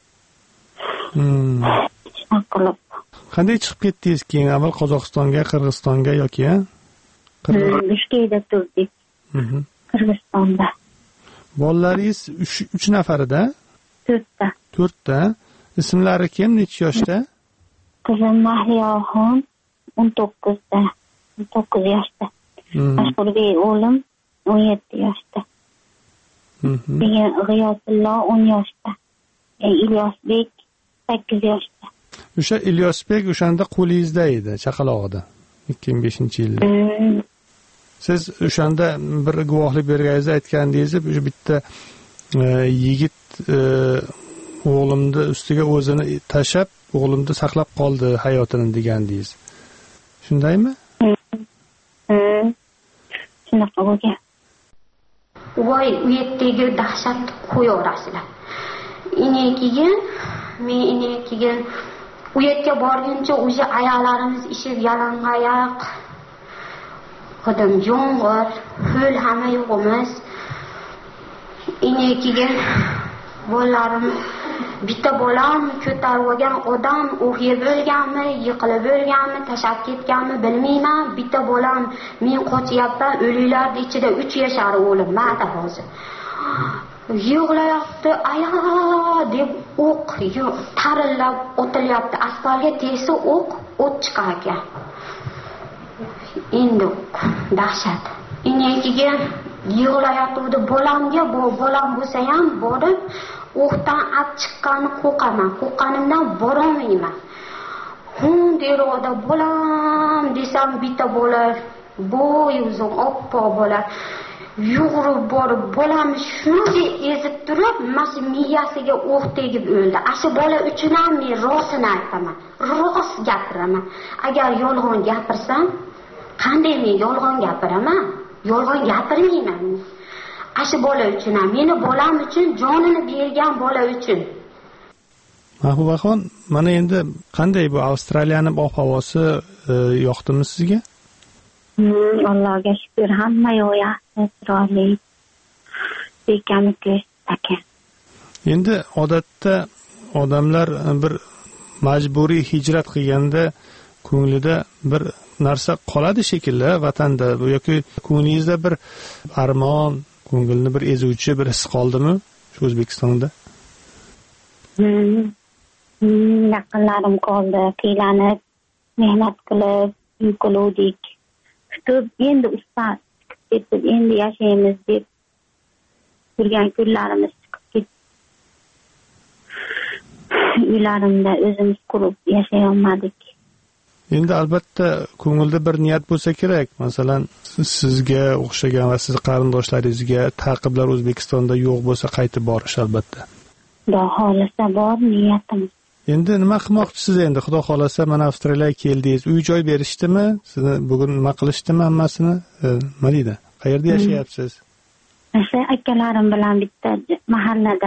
W: Shunaqa qilib.
D: Qanday chiqib ketdingiz keyin? Avval Qozog'istonga, Qirg'izistonga yoki ha?
W: Bishkekda turdik. Qirg'izistonda.
D: Bolalaringiz uch nafarida?
W: to'rtta.
D: to'rtta. Ismlari kim, necha yoshda?
W: Qizim Mahliyoxon o'n to'qqizda. o'n to'qqiz yoshda. Mashhurbek o'g'lim o'n yetti yoshda. Keyin G'iyosullo o'n yoshda. Ilyosbek sakkiz yoshda.
D: O'sha Ilyosbek o'shanda qo'lingizda edi, chaqalog'ida. ikki ming beshinchi yilda. Siz o'shanda bir guvohlik berganingizda aytgandingiz, o'sha bitta yigit o'g'limni ustiga o'zini tashab, o'g'limni saqlab qoldi hayotini degandingiz. Shundaymi?
W: Shunaqa bo'lgan. Voy, u yerdagi dahshat qo'yaverasizlar. Ine keyin, men ine keyin u yerga borguncha o'sha ayollarimiz ishib yalangoyoq. Xodim yomg'ir, ho'l hamma yo'qmiz. Ine keyin bolalarim bitta bolam ko'tarib olgan odam o'g'ib bo'lganmi, yiqilib bo'lganmi, tashab ketganmi bilmayman. Bitta bolam men qochyapman, o'liklar ichida uch yashar o'g'lim ma'da hozir. Yig'layapti, ayo deb o'q tarillab o'tilyapti. Asfaltga tegsa o'q, o't chiqar ekan. Endi dahshat. Inekiga yig'layapti, bolamga, bu bolam bo'lsa ham borib o'qdan ab chiqqanini qo'rqaman. Qo'rqqanimdan borolmayman. Hun deroda bolam desam bitta bola, bo'y uzun, oppoq bola yugurib borib bolamni shunday ezib turib, mana miyasiga o'q tegib o'ldi. Ashu bola uchun ham men rostini aytaman. Rost gapiraman. Agar yolg'on gapirsam, qanday men yolg'on gapiraman? Yolg'on gapirmayman. Ashu bola uchun ham, meni bolam uchun jonini bergan bola uchun.
D: Mahbubaxon, mana endi qanday bu Avstraliyani ob-havosi yoqdimi sizga?
W: Allohga shukr, hamma yo'q yaxshi, chiroyli. Bekamlik ekan.
D: Endi odatda odamlar bir majburiy hijrat qilganda ko'nglida bir narsa qoladi shekilli vatanda yoki ko'nglingizda bir armon, ko'ngilni bir ezuvchi bir his qoldimi shu O'zbekistonda?
W: Yaqinlarim qoldi, qiylanib, mehnat qilib, yuqiluvdik. Kutib, endi usta ketib, endi yashaymiz deb turgan kunlarimiz chiqib ketdi. Uylarimda o'zimiz qurib yashay olmadik.
D: Endi albatta ko'ngilda bir niyat bo'lsa kerak. Masalan, sizga o'xshagan va siz qarindoshlaringizga taqiblar O'zbekistonda yo'q bo'lsa qaytib borish albatta.
W: Xudo xolasa bor niyatim.
D: Endi nima qilmoqchisiz endi? Xudo xolasa mana Avstraliyaga keldingiz. Uy joy berishdimi? Sizni bugun nima qilishdimi hammasini? Nima deydi? Qayerda yashayapsiz?
W: O'sha akalarim bilan bitta mahallada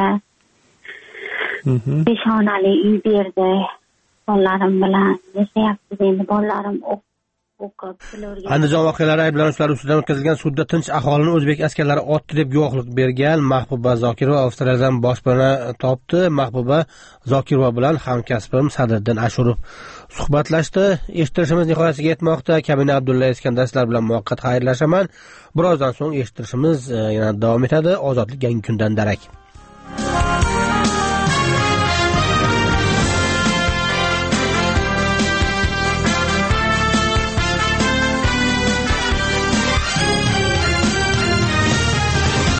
W: besh xonali uy berdi. Bolalarim bilan yashayapmiz endi. Bolalarim o'qib,
A: Andijon voqealari ayblanuvchilari ustidan o'tkazilgan sudda tinch aholini o'zbek askarlari otdi deb guvohlik bergan Mahbuba Zokirova Avstraliyadan boshpana topdi. Mahbuba Zokirova bilan hamkasbim Sadriddin Ashurov suhbatlashdi. Eshittirishimiz nihoyasiga yetmoqda. Kamina Abdulla Iskandar sizlar bilan muvaqqat xayrlashaman. Birozdan so'ng eshittirishimiz yana davom etadi. Ozodlik yangi kundan darak.